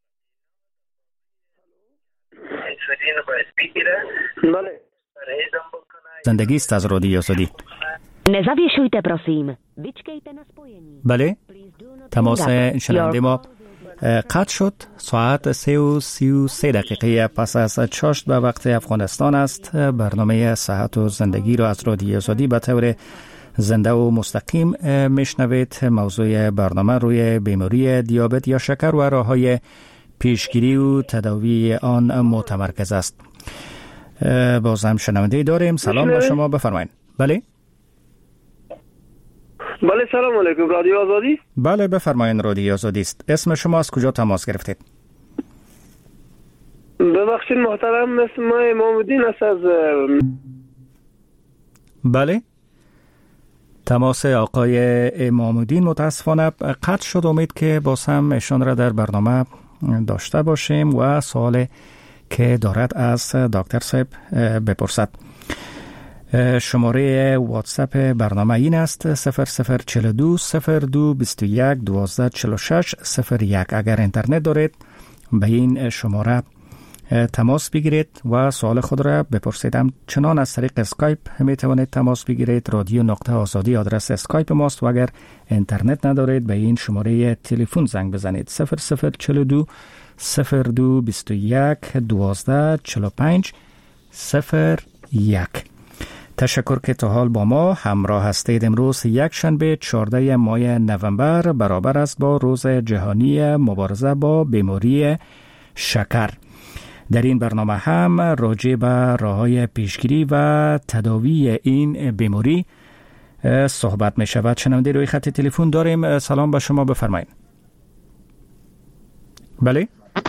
انسولین باید بگیره، بله پرهیز هم بکنه. زندگی است از رادیو آزادی. Nezavěšujte, prosím. Vyčkejte na spojení. بله تماس شنونده ما قطع شد. ساعت سه و سی و سه دقیقه پس از چاشت به وقت افغانستان است. برنامه صحت و زندگی را از رادیو آزادی به طور زنده و مستقیم میشنوید. موضوع برنامه روی بیماری دیابت یا شکر و راه‌های پیشگیری و تداوی آن متمرکز است. بازم شنونده داریم. سلام به شما، بفرمایید. بله بله سلام علیکم، رادیو آزادی؟ بله بفرمایید، رادیو آزادی است. اسم شما از کجا تماس گرفتید؟ ببخشید محترم، اسم ما امام الدین است از بله تماس آقای امام الدین متاسفانه قطع شد. امید که باز هم ایشان را در برنامه داشته باشیم و سوال که دارد از دکتر صاحب بپرسد. شماره واتساپ برنامه این است صفر صفر چهل و دو صفر دو بیست و یک دوازده چهل و شش صفر یک. اگر اینترنت دارید به این شماره تماس بگیرید و سوال خود را بپرسید. چنان از طریق اسکایپ می توانید تماس بگیرید. رادیو نقطه آزادی آدرس اسکایپ ماست و اگر اینترنت ندارید به این شماره تلفن زنگ بزنید صفر صفر چهل و دو صفر دو بیست و یک دوازده چهل و پنج صفر یک. تشکر که تا حال با ما همراه هستید. امروز یک شنبه چهاردهم ماه نوامبر برابر است با روز جهانی مبارزه با بیماری شکر. در این برنامه هم راجع به راه‌های پیشگیری و تداوی این بیماری صحبت می شود. شنونده روی خط تلفن داریم. سلام به شما، بفرمایید. بله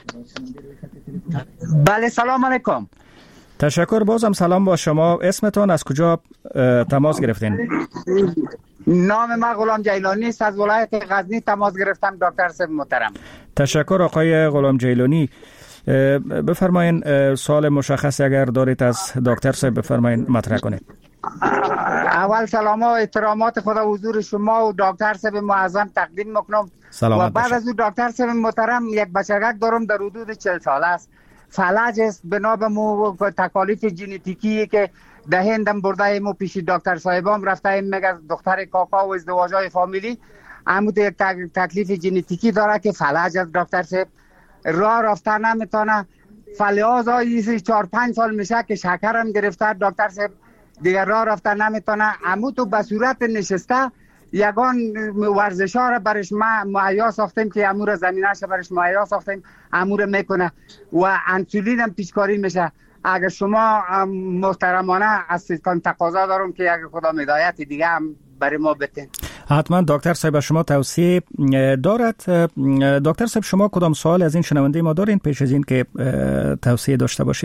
بله سلام علیکم. تشکر، بازم سلام با شما. اسمتون، از کجا تماس گرفتین؟ نام من غلام جیلانی است، از ولایت غزنی تماس گرفتم دکتر صاحب محترم. تشکر آقای غلام جیلانی. بفرمایین سوال مشخصی اگر دارید از دکتر صاحب بفرمایین مطرح کنید. اول سلام و احترامات خدا حضور شما و دکتر صاحب معظم تقدیم میکنم. و بعد از اون دکتر صاحب محترم یک بچگک دارم در حدود چهل ساله است. فلج است بنا به مو تکالیف ژنتیکی که دهندم برده ایمو پیش دکتر صاحبام رفته ایم میگه دختر کاکا و ازدواجای فامیلی عمود یک تکلیف ژنتیکی داره که فلج است دکتر صاحب. راه رفته نمیتونه، فلز های چهار پنج سال میشه که شکرم گرفته دکتر صاحب، دیگر راه رفته نمیتونه. عمود تو به صورت نشسته یگان ورزش ها را برش ما مهیا ساختیم که امور زمینش برش مهیا ساختیم، امور میکنه و انسولین هم پیشکاری میشه. اگر شما محترمانه از سیستان تقاضا دارم که اگر خدا هدایت دیگه هم برای ما بتین. حتما دکتر صاحب شما توصیه دارد. دکتر صاحب شما کدام سوال از این شنونده ما دارین پیش از این که توصیه داشته باشید؟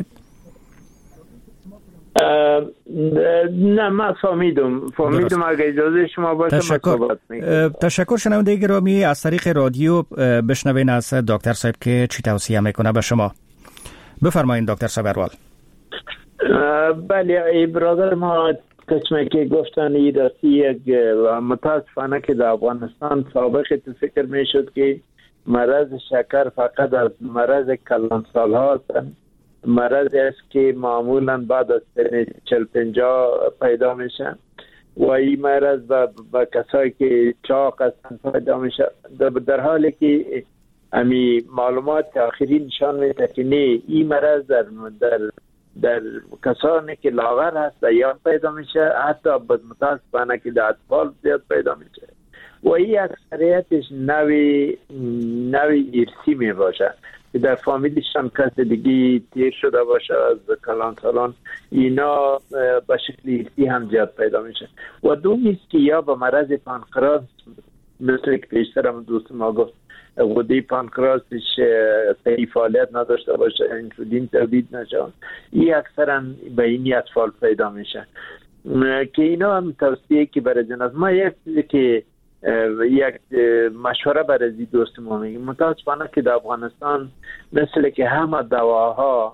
نه من فهمیدم فهمیدم اگر اجازه شما باشه تشکر. تشکر. شنونده گرامی، از طریق رادیو بشنوین از دکتر صاحب که چی توصیه میکنه به شما. بفرمایید دکتر صاحب اروال. بله ای برادر ما قسمه که گفتن ای راستی یک متاسفانه که در افغانستان سابق تو فکر می شد که مرض شکر فقط از مرض کلانسال ها هستند. مرض است که معمولا بعد از سن چل پنجاه پیدا میشه و این مرض با, با کسایی که چاق هستند پیدا میشه، در حالی که امی معلومات آخری نشان میده که نه، این مرض در در در کسانی که لاغر هست یا پیدا میشه، حتی متاسفانه که در اطفال زیاد پیدا میشه و این اکثریتش نوی نوی ارثی می باشه که در فامیلشان کس دیگه تیر شده باشه از کلان سالان، اینا به شکل ارثی هم زیاد پیدا میشه. و دومیست که یا به مرض پانکراس، مثل که پیشترم دوست ما گفت غده پانکراسش صحیح فعالیت نداشته باشه، انسولین تولید نشه، این اکثرا به این اطفال پیدا میشه که اینا هم توصیه که برای جناز ما یک که یک مشوره برای دوست ما میگیم. متاسفانه که در افغانستان مثل که همه دواها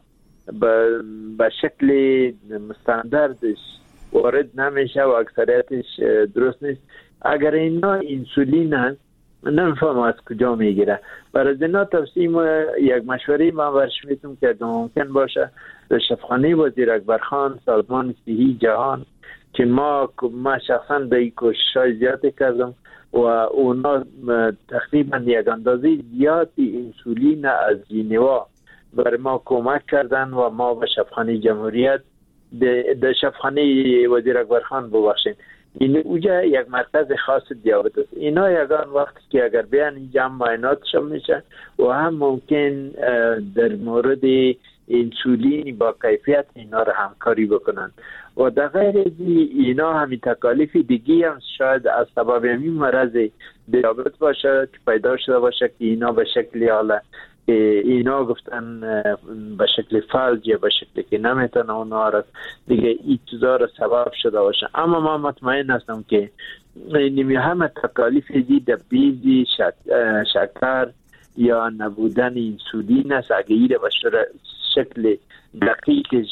به شکل مستندردش وارد نمیشه و اکثریتش درست نیست. اگر اینا انسولین هست نمیفهم از کجا میگیره. برای اینا توصیه یک مشوره ما برش میتونم که اگر ممکن باشه در شفاخانه وزیر اکبرخان سازمان صحی جهان که ما ما شخصا به این کوشش‌های زیاد کردم و اونا تقریبا یک اندازه زیادی انسولین از ژنوا برای ما کمک کردن و ما به شفاخانه جمهوریت در شفاخانه وزیر اکبرخان ببخشید این اوجا یک مرکز خاص دیابت است. اینا یگان وقتی که اگر بیان اینجا هم معایناتشون میشه و هم ممکن در مورد انسولین با کیفیت اینا رو همکاری بکنن و در غیر اینا همین تکالیف دیگی هم شاید از سبب همین مرض دیابت باشه که پیدا شده باشه که اینا به شکلی حالا اینا گفتن به شکل فلج یا به شکلی که نمیتونه اونا را دیگه این چیزا را سبب شده باشه. اما ما مطمئن هستم که نمی همه تکالیف دید بیزی شک، شکر یا نبودن انسولین است اگه ایره به شکل دقیقش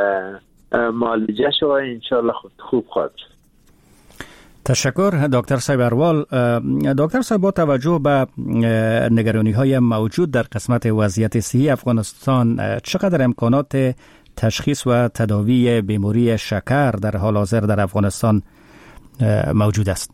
معالجه شده انشاءالله خوب خواهد شد. تشکر دکتر صاحب اروال. دکتر صاحب با توجه به نگرانی های موجود در قسمت وضعیت صحی افغانستان چقدر امکانات تشخیص و تداوی بیماری شکر در حال حاضر در افغانستان موجود است؟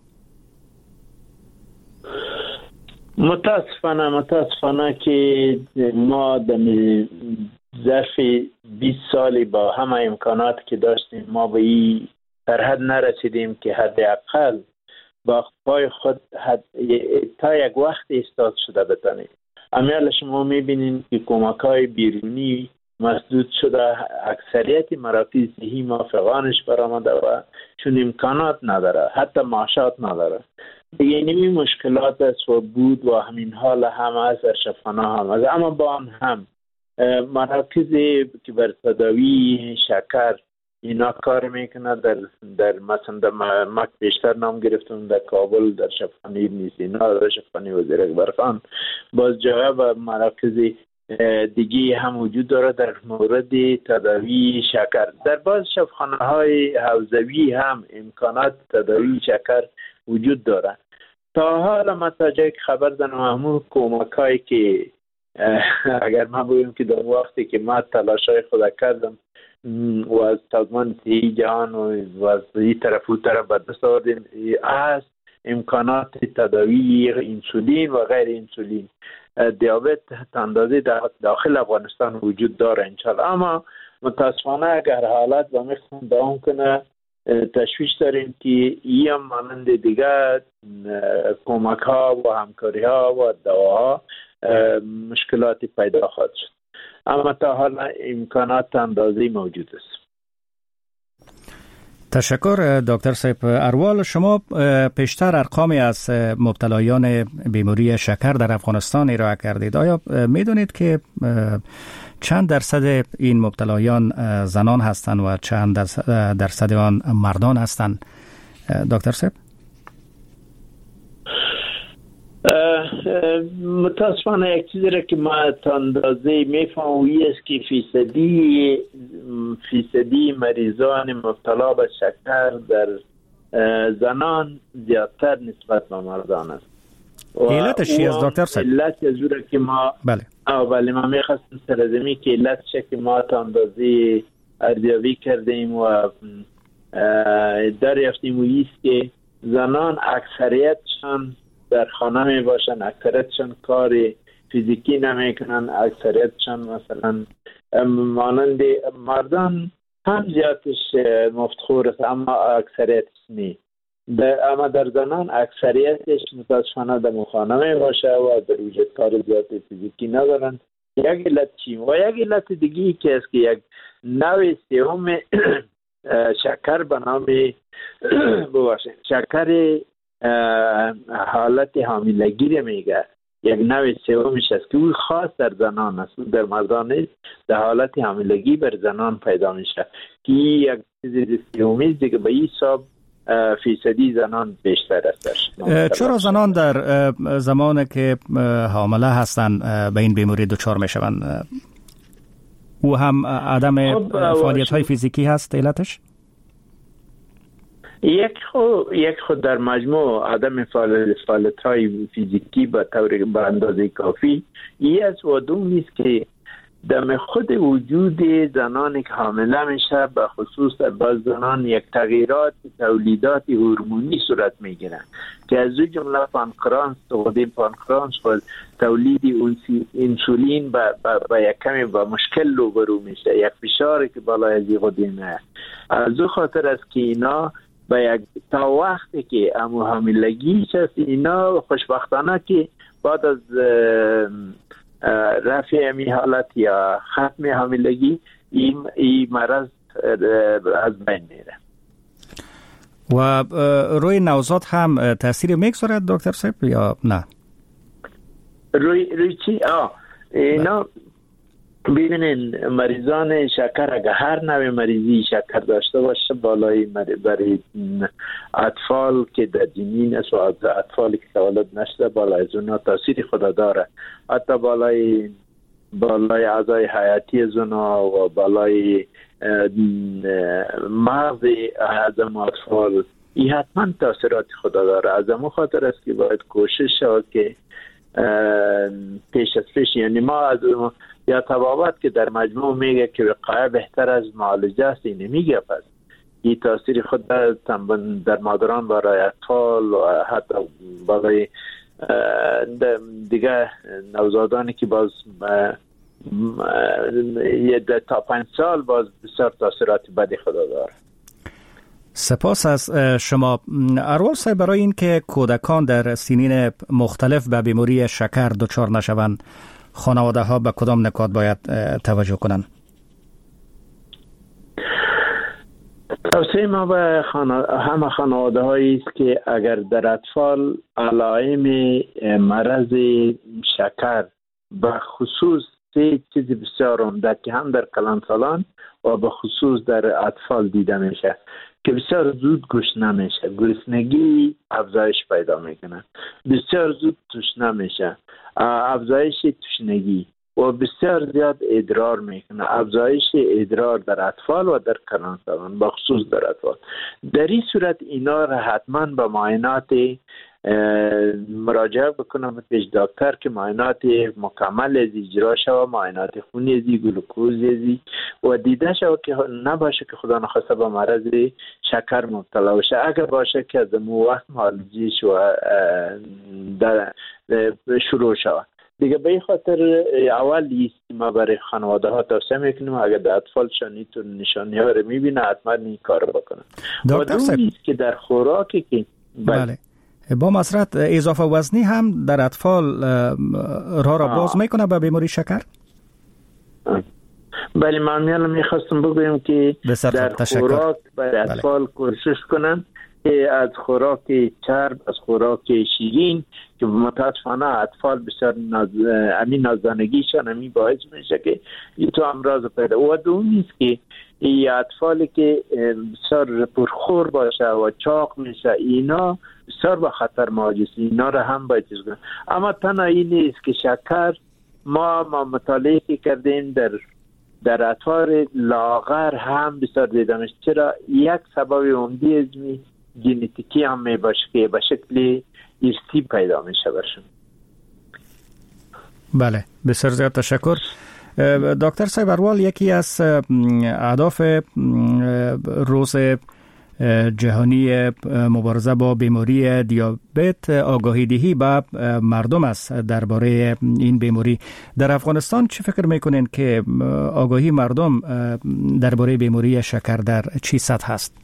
متاسفانه متاسفانه که ما در ظرف بیست سالی با همه امکانات که داشتیم ما به این در حد نرسیدیم که حداقل با پای خود حد تا یک وقت ایستاد شده بتانیم. امیال شما میبینین که کمک‌های بیرونی مسدود شده. اکثریت مراکز صحی موافقانش برآمده و چون امکانات نداره، حتی معاشات نداره. دیگه اینمی مشکلات است و بود و همین حال هم از در شفاخانه هم از. اما با آن هم مراکزی که بر تداوی شکر اینا کار میکنه، در در مثلا در مک بیشتر نام گرفتم، در کابل در شفاخانه نیست اینا، در شفاخانه وزیر اکبر خان، باز جای و مراکز دیگه هم وجود داره در مورد تداوی شکر. در باز شفاخانه های حوزوی هم امکانات تداوی شکر وجود داره. تا حالا ما تا جایی که خبر دارم همون کمک هایی که اگر من بگویم که در وقتی که ما تلاش های خود کردم و از سازمان صحی جهان و از این طرف و طرف به دست آوردیم، از امکانات تداوی انسولین و غیر انسولین دیابت اندازه داخل افغانستان وجود داره انشالله. اما متاسفانه اگر حالات با میخوان دوام کنه، تشویش داریم که این مانند دیگه کمک ها و همکاری ها و دواها مشکلاتی پیدا خواهد شد. اما تا حالا امکانات اندازه موجود است. تشکر دکتر صاحب اروال. شما پیشتر ارقامی از مبتلایان بیماری شکر در افغانستان ارائه کردید. آیا میدونید که چند درصد این مبتلایان زنان هستند و چند درصد آن مردان هستند دکتر صاحب؟ متاسفانه یک چیزی را که ما تا اندازه میفهمم است که فیصدی فیصدی مریضان مبتلا به شکر در زنان زیادتر نسبت به مردان است. علتش چی است دکتر صاحب؟ علت از اون که ما بله اولی ما میخواستیم سرزمی که علتش که ما تا اندازه ارزیابی کردیم و دریافتیم و ایست که زنان اکثریتشان در خانه می باشن، اکثریتشان کار فیزیکی نمی کنن، اکثریتشان مثلا مانند مردان هم زیادش مفتخور است اما اکثریتش نی. اما در زنان اکثریتش متاسفانه در خانه می باشه و در وجود کار زیاد فیزیکی ندارن. یک علت چی؟ و یک علت دیگی که است که یک نوع سوم شکر به نام بباشه شکر حالت حاملگی رو میگه، یک نوع سومش است که او خاص در زنان است، در مردان نیست. در حالت حاملگی بر زنان پیدا میشه که یک چیز سومی است که به این حساب فیصدی زنان بیشتر است. چرا زنان در زمانی که حامله هستند به این بیماری دچار میشوند؟ او هم عدم فعالیت های فیزیکی هست علتش؟ یک خود یک خود در مجموع عدم فعالیت های فیزیکی به طور به اندازه کافی این از و دوم نیست که در خود وجود زنانی که حامله میشه به خصوص در بعض زنان یک تغییرات تولیدات هورمونی صورت میگیره که از اون جمله پانکرانس غده پانکرانس و تولید انسولین با, با, با یک کمی با مشکل روبرو میشه، یک فشاری که بالای از غده نه. از اون خاطر است که اینا با یک تا وقتی که امو حاملگی هست اینا خوشبختانه که بعد از رفع امی حالت یا ختم حاملگی این, این مرض از بین میره. و روی نوزاد هم تاثیر میگذارد دکتر صاحب یا نه؟ روی روی چی؟ آه اینا ببینین مریضان شکر اگر هر نوع مریضی شکر داشته باشه بالای برای اطفال که در جنین است و اطفالی که تولد نشده بالای از اونا تاثیر خود داره، حتی بالای بالای اعضای حیاتی از اونا و بالای مغز اعضای اطفال این حتما تاثیرات خود داره. از همون خاطر است که باید کوشش شد که پیش از پیش، یعنی ما از یا تبابت که در مجموع میگه که وقایع بهتر از معالجه است این میگه، پس این تاثیر خود در مادران برای اطفال و حتی برای دیگه نوزادانی که باز تا پنج سال باز بسیار تاثیرات بدی خود داره. سپاس از شما اروال صاحب. برای این که کودکان در سنین مختلف به بیماری شکر دچار نشوند خانواده ها به کدام نکات باید توجه کنند؟ توصیه ما به خانا... همه خانواده هایی است که اگر در اطفال علائم مرض شکر به خصوص سه چیز بسیار عمده که هم در کلانسالان و به خصوص در اطفال دیده میشه که بسیار زود گشنه میشه، گرسنگی افزایش پیدا میکنه، بسیار زود تشنه میشه، افزایش تشنگی و بسیار زیاد ادرار میکنه، افزایش ادرار در اطفال و در کلانسالان به خصوص در اطفال. در این صورت اینا را حتما به معاینات مراجعه بکنم پیش دکتر که معاینات مکمل از اجرا شود، معاینات خونی ازی، گلوکوز ازی و دیده شود که نباشه که خدا نخواسته به مرض شکر مبتلا باشه. اگر باشه که از مو وقت معالجهش و شروع شود. دیگه به این خاطر اول است که ما برای خانواده ها توصیه میکنیم اگر در اطفال شانی تو نشانی ها رو میبینه حتما این کار بکنه. دکتر صاحب که در خوراکی که بله با مسرت اضافه وزنی هم در اطفال راه را باز میکنه به بیماری شکر؟ بله من میخواستم بگویم که در خوراک برای اطفال کوشش کنن که از خوراک چرب، از خوراک شیرین که متاسفانه اطفال بسیار ناز... امی نازدانگیشان امی باعث میشه که این تو امراض پیدا و دوم نیست که این اطفالی که بسیار پرخور باشه و چاق میشه اینا بسیار با خطر مواجه، اینا را هم باید چیز کنن. اما تنها این نیست که شکر ما ما مطالعه کردیم در در اطفال لاغر هم بسیار دیده میشه. چرا؟ یک سبب عمده از می ژنتیکی هم می باشه که به شکل ارثی پیدا میشه برشون. بله بسیار زیاد تشکر دکتر صاحب. اروال یکی از اهداف روز جهانی مبارزه با بیماری دیابت آگاهی دهی به مردم است درباره این بیماری. در افغانستان چه فکر میکنین که آگاهی مردم درباره بیماری شکر در چی سطح است؟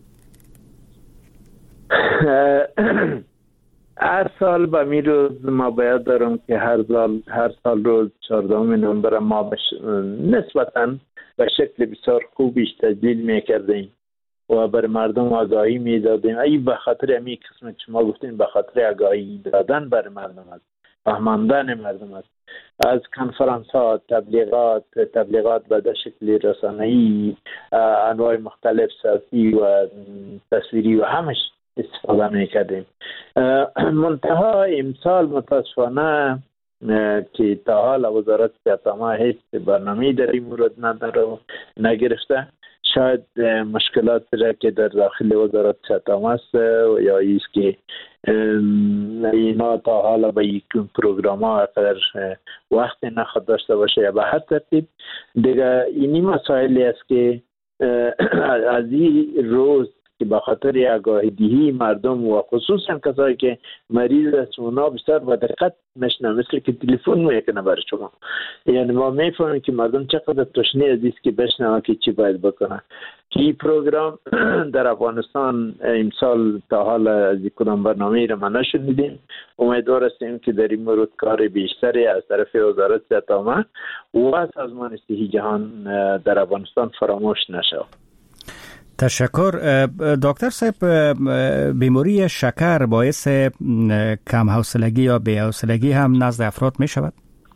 هر سال به می روز ما باید دارم که هر سال هر سال روز چهاردهم نوامبر ما بش... نسبتاً به شکل بسیار خوبیش تجلیل میکردیم و بر مردم آگاهی میدادیم. ای به خاطر امی قسم که شما گفتین به خاطر آگاهی دادن بر مردم است، فهماندن مردم است. از کنفرانس ها، تبلیغات تبلیغات به شکل رسانه‌ای، انواع مختلف صوتی و تصویری و همش استفاده میکردیم. منتها امسال متاسفانه که تا حال وزارت صحت عامه هیچ برنامه‌ای در این مورد نداره و نگرفته. شاید مشکلات را که در داخل وزارت صحت عامه است و یا ایست که اینا تا حالا به یک پروگرام ها اقدر وقت نخواد داشته باشه یا به هر ترتیب دیگه اینی مسائلی است که از این روز که به خاطر آگاهی دهی مردم و خصوصا کسایی که مریض است اونا بسیار با دقت میشنن، مثل که تلفن میکنه برای شما. یعنی ما میفهمیم که مردم چقدر تشنه است که بشنوه که چی باید بکنه. که این پروگرام در افغانستان امسال تا حال از کدام برنامه را ما نشنیدیم. امیدوار هستیم که در این مورد کار بیشتری از طرف وزارت صحت عامه و سازمان صحی جهان در افغانستان فراموش نشود. تشکر دکتر صاحب. بیماری شکر باعث کم حوصلگی یا بی حوصلگی هم نزد افراد می شود؟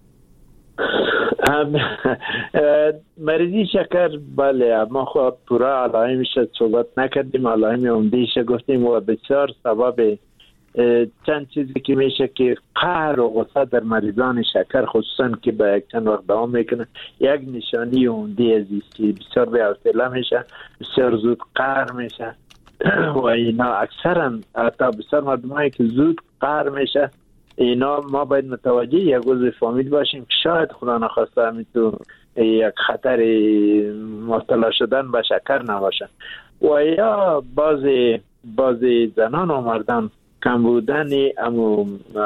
مریضی شکر بله، ما خود پورا علائمش صحبت نکردیم، علائم عمده‌اش گفتیم و بسیار سبب چند چیزی که میشه که قهر و غصه در مریضان شکر خصوصا که به چند وقت دوام میکنه یک نشانی عمده از است که بسیار بی‌حوصله میشه، بسیار زود قهر میشه و اینا اکثرا حتی بسیار مردمایی که زود قهر میشه اینا ما باید متوجه یک عضو فامیل باشیم که شاید خدا نخواسته همین تو یک خطر مبتلا شدن به شکر نباشه. و یا بعض بعض زنان و مردان کم بودن امو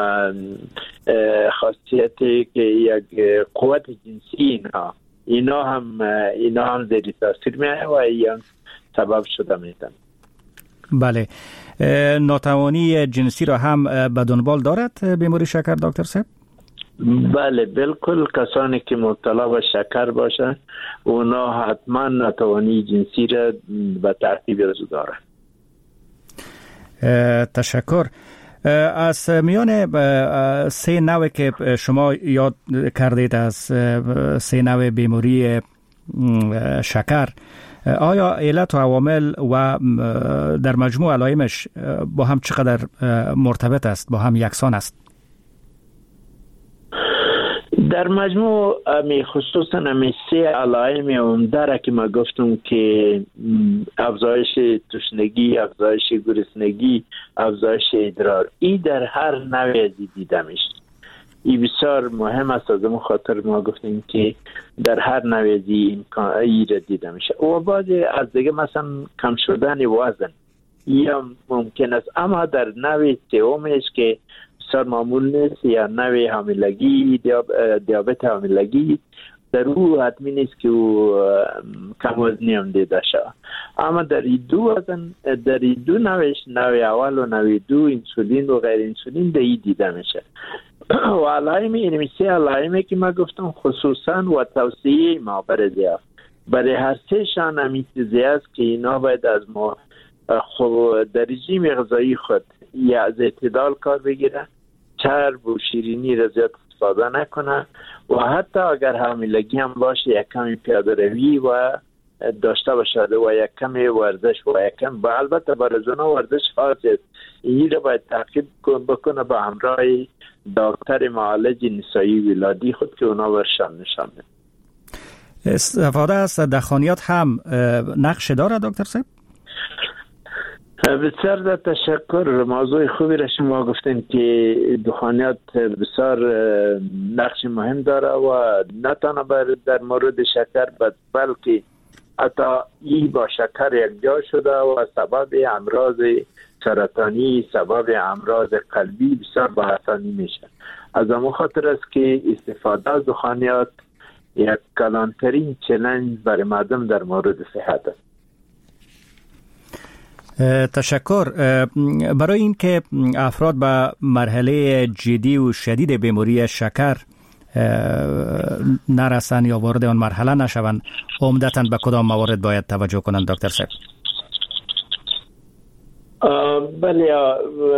خاصیتی که یک قوت جنسی اینا اینا هم اینا هم زیر تاثیر میاد و این سبب شده میتن. بله، ناتوانی جنسی را هم به دنبال دارد بیماری شکر دکتر صاحب؟ بله بالکل. کسانی که مبتلا به شکر باشه اونا حتما ناتوانی جنسی را به ترتیب از داره. تشکر. از میان سه نوع که شما یاد کردید از سه نوع بیماری شکر، آیا علت و عوامل و در مجموع علائمش با هم چقدر مرتبط است، با هم یکسان است؟ در مجموع امی خصوصا امی سه علائم عمده را که ما گفتم که افزایش تشنگی، افزایش گرسنگی، افزایش ادرار، این در هر نوع دیده میشه. این بسیار مهم است، از اون خاطر ما گفتیم که در هر نوع امکان ای را دیده میشه. و بعضی از دیگه مثلا کم شدن وزن یا ممکن است، اما در نوع سومش که بسیار معمول نیست یا نوع حاملگی، دیابت حاملگی، در او حتمی نیست که او کم وزنی هم دیده شد. اما در این دو وزن، در این دو نوعش، نوع اول و نوع دو، انسولین و غیر انسولین در این دیده میشه. و علائم این سه علائمی که ما گفتم خصوصا و توصیه ما برای برای هر سه شان امیتیزی است که اینا باید از ما در رژیم غذایی خود یا از اعتدال کار بگیره، چرب و شیرینی را زیاد استفاده نکنه و حتی اگر حاملگی هم باشه یک کمی پیاده روی و داشته باشه و یک کمی ورزش و یک کم، با البته برای زنا ورزش خاص است، این را باید تعقیب بکنه با همراه دکتر معالج نسایی ولادی خود که اونا برشان نشان میده. استفاده از دخانیات هم نقش داره دکتر صاحب؟ بسیار تشکر. موضوع خوبی را شما گفتین که دخانیات بسیار نقش مهم داره و نه تنها در مورد شکر بلکه حتی این با شکر یکجا شده و سبب امراض سرطانی، سبب امراض قلبی بسیار بحثانی میشه. از همون خاطر است که استفاده از دخانیات یک کلانترین چلنج برای مردم در مورد صحت است. تشکر. برای اینکه افراد به مرحله جدی و شدید بیماری شکر نرسن یا وارد آن مرحله نشوند، عمدتاً به کدام موارد باید توجه کنند دکتر صاحب؟ بله،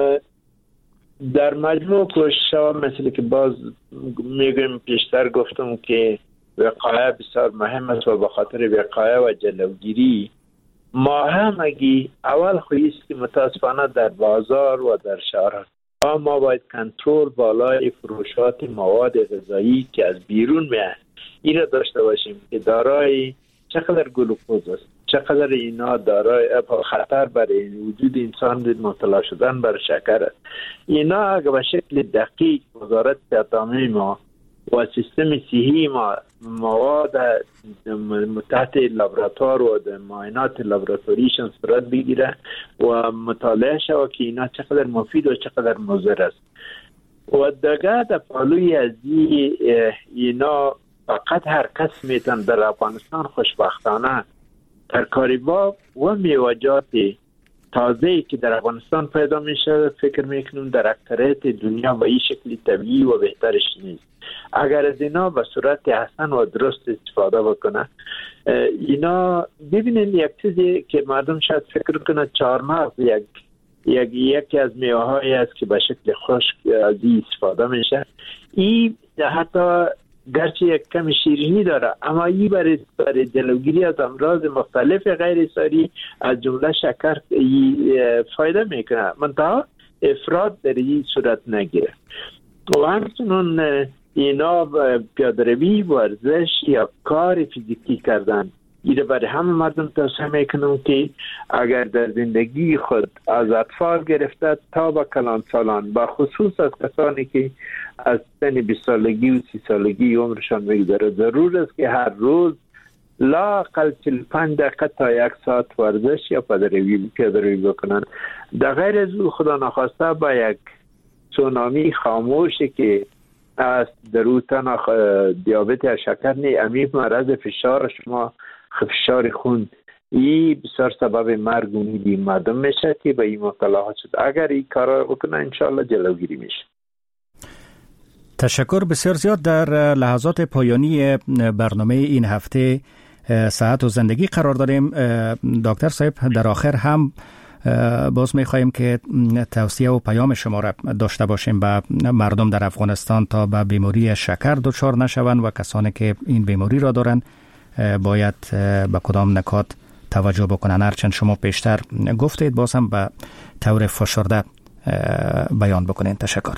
در مجموع کوشش‌ها مثل که باز میگم پیشتر گفتم که وقایع بسیار مهم است و به خاطر وقایع و جلوگیری ما هم اگه اول خویست که متاسفانه در بازار و در شهر ما باید کنترل بالای فروشات مواد غذایی که از بیرون میاد این را داشته باشیم که دارای چقدر گلوکوز است، چقدر اینا دارای خطر برای وجود انسان مبتلا شدن بر شکر است. اینا اگه به شکل دقیق وزارت عامه ما و سیستم صحی ما مواد تحت لابراتوار و معاینات لابراتوریشان صورت بگیره و مطالعه شود که اینا چقدر مفید و چقدر مضر است. و دیگه در پالوی از اینا فقط هر کس میتون در افغانستان خوشبختانه ترکاری با و میوجات تازه‌ای که در افغانستان پیدا میشه فکر میکنم در اکثریت دنیا به این شکلی طبیعی و بهترش نیست. اگر از اینا به صورت حسن و درست استفاده بکنه، اینا ببینید یک چیزی که مردم شاید فکر کنه چهارمغز یک یک یکی از میوه‌هایی است که به شکل خشک از این استفاده میشه. این حتی گرچه یک کم شیرینی داره اما این برای برای جلوگیری از امراض مختلف غیر ساری از جمله شکر فایده میکنه، منتها افراط در این صورت نگیره. و همچنین اینا پیاده‌روی، ورزش یا کار فیزیکی کردن این برای همه مردم توصیه میکنم که اگر در زندگی خود از اطفال گرفته تا به کلان سالان، با خصوص از کسانی که از سن بیست سالگی و سی سالگی عمرشان میگذره، ضرور است که هر روز لااقل چهل و پنج دقیقه تا یک ساعت ورزش یا پیاده‌روی پیاده‌روی بکنن. در غیر از او خدا نخواسته با یک سونامی خاموشی که از دروتن دیابت یا شکر نی امی مرض فشار شما فشار خون این بسیار سبب مرگ و میدی مردم میشه که به این مبتلا شد. اگر این کارا بکنه انشالله جلوگیری میشه. تشکر بسیار زیاد. در لحظات پایانی برنامه این هفته صحت و زندگی قرار داریم. دکتر صاحب، در آخر هم باز می‌خوایم که توصیه و پیام شما را داشته باشیم به مردم در افغانستان تا به بیماری شکر دچار نشوند و کسانی که این بیماری را دارند باید به کدام نکات توجه بکنن. هرچند شما پیشتر گفتید، باز هم به طور فشرده بیان بکنین. تشکر.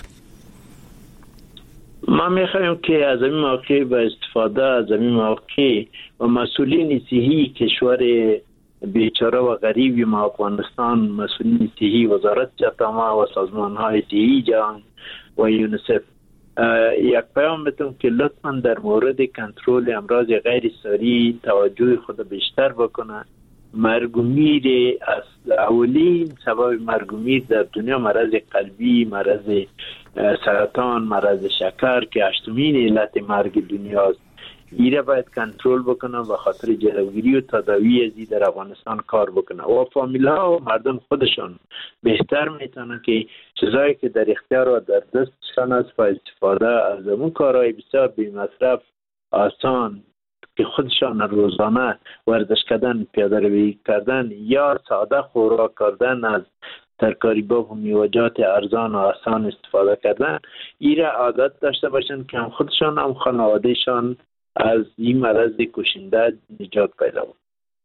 ما میخوایم که از این موقع به استفاده از این موقع و مسئولین صحی کشور بیچاره و غریبی ما افغانستان، مسئولین صحی وزارت جامعه و سازمان های صحی جهان و یونیسف یک پیام بدم که لطفاً در مورد کنترل امراض غیر ساری توجه خود بیشتر بکنه. مرگ و میر از اولین سبب مرگ و میر در دنیا مرض قلبی، مرض سرطان، مرض شکر که هشتمین علت مرگ دنیاست. ایره باید کنترل بکنه و خاطر جلوگیری و تداوی ازی در افغانستان کار بکنه و فامیل ها و مردم خودشان بهتر میتونن که چیزایی که در اختیار و در دستشان است با استفاده از اون کارهای بسیار بی مصرف آسان که خودشان روزانه ورزش کردن، پیاده روی کردن یا ساده خوراک کردن از ترکاری باب و میوجات ارزان و آسان استفاده کردن، ایره عادت داشته باشن که هم خودشان هم خانوادهشان از این مرض کشنده نجات پیدا بود.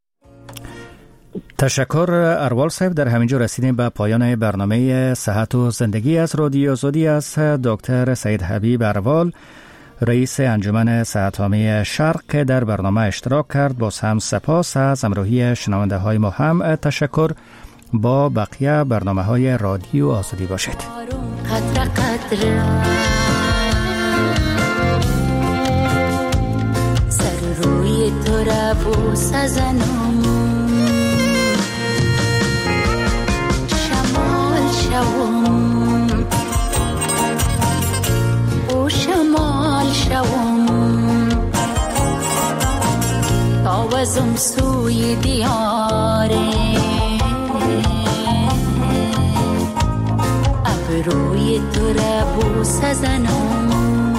تشکر اروال صاحب. در همینجا رسیدیم به پایان برنامه صحت و زندگی از رادیو آزادی. از دکتر سید حبیب اروال، رئیس انجمن صحت‌عامه شرق که در برنامه اشتراک کرد، باز هم سپاس. از همراهی شنونده های ما هم تشکر. با بقیه برنامه های رادیو آزادی باشید. قطره قطره سر روی تو را بوس زنم، شمال شوم او شمال شوم تا وزم سوی دیاره روی تو را بوس زنم.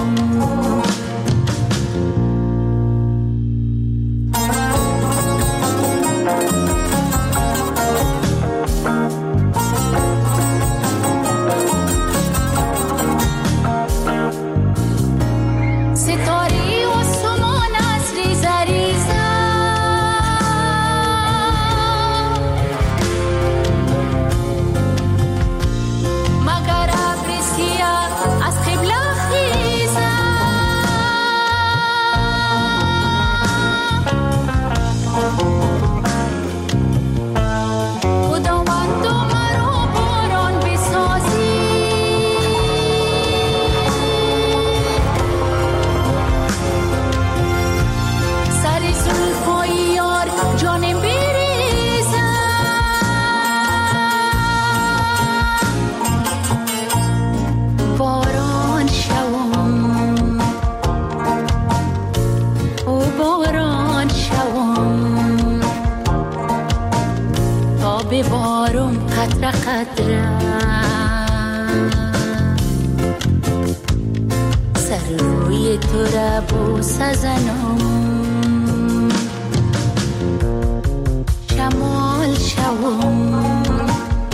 سر روی تو را بوس زنم، شمال شوم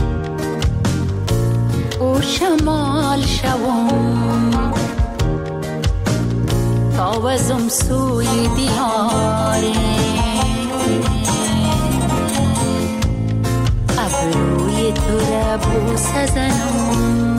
او شمال شوم تا وزم سوی دیاره ابروی تو را بوس زنم.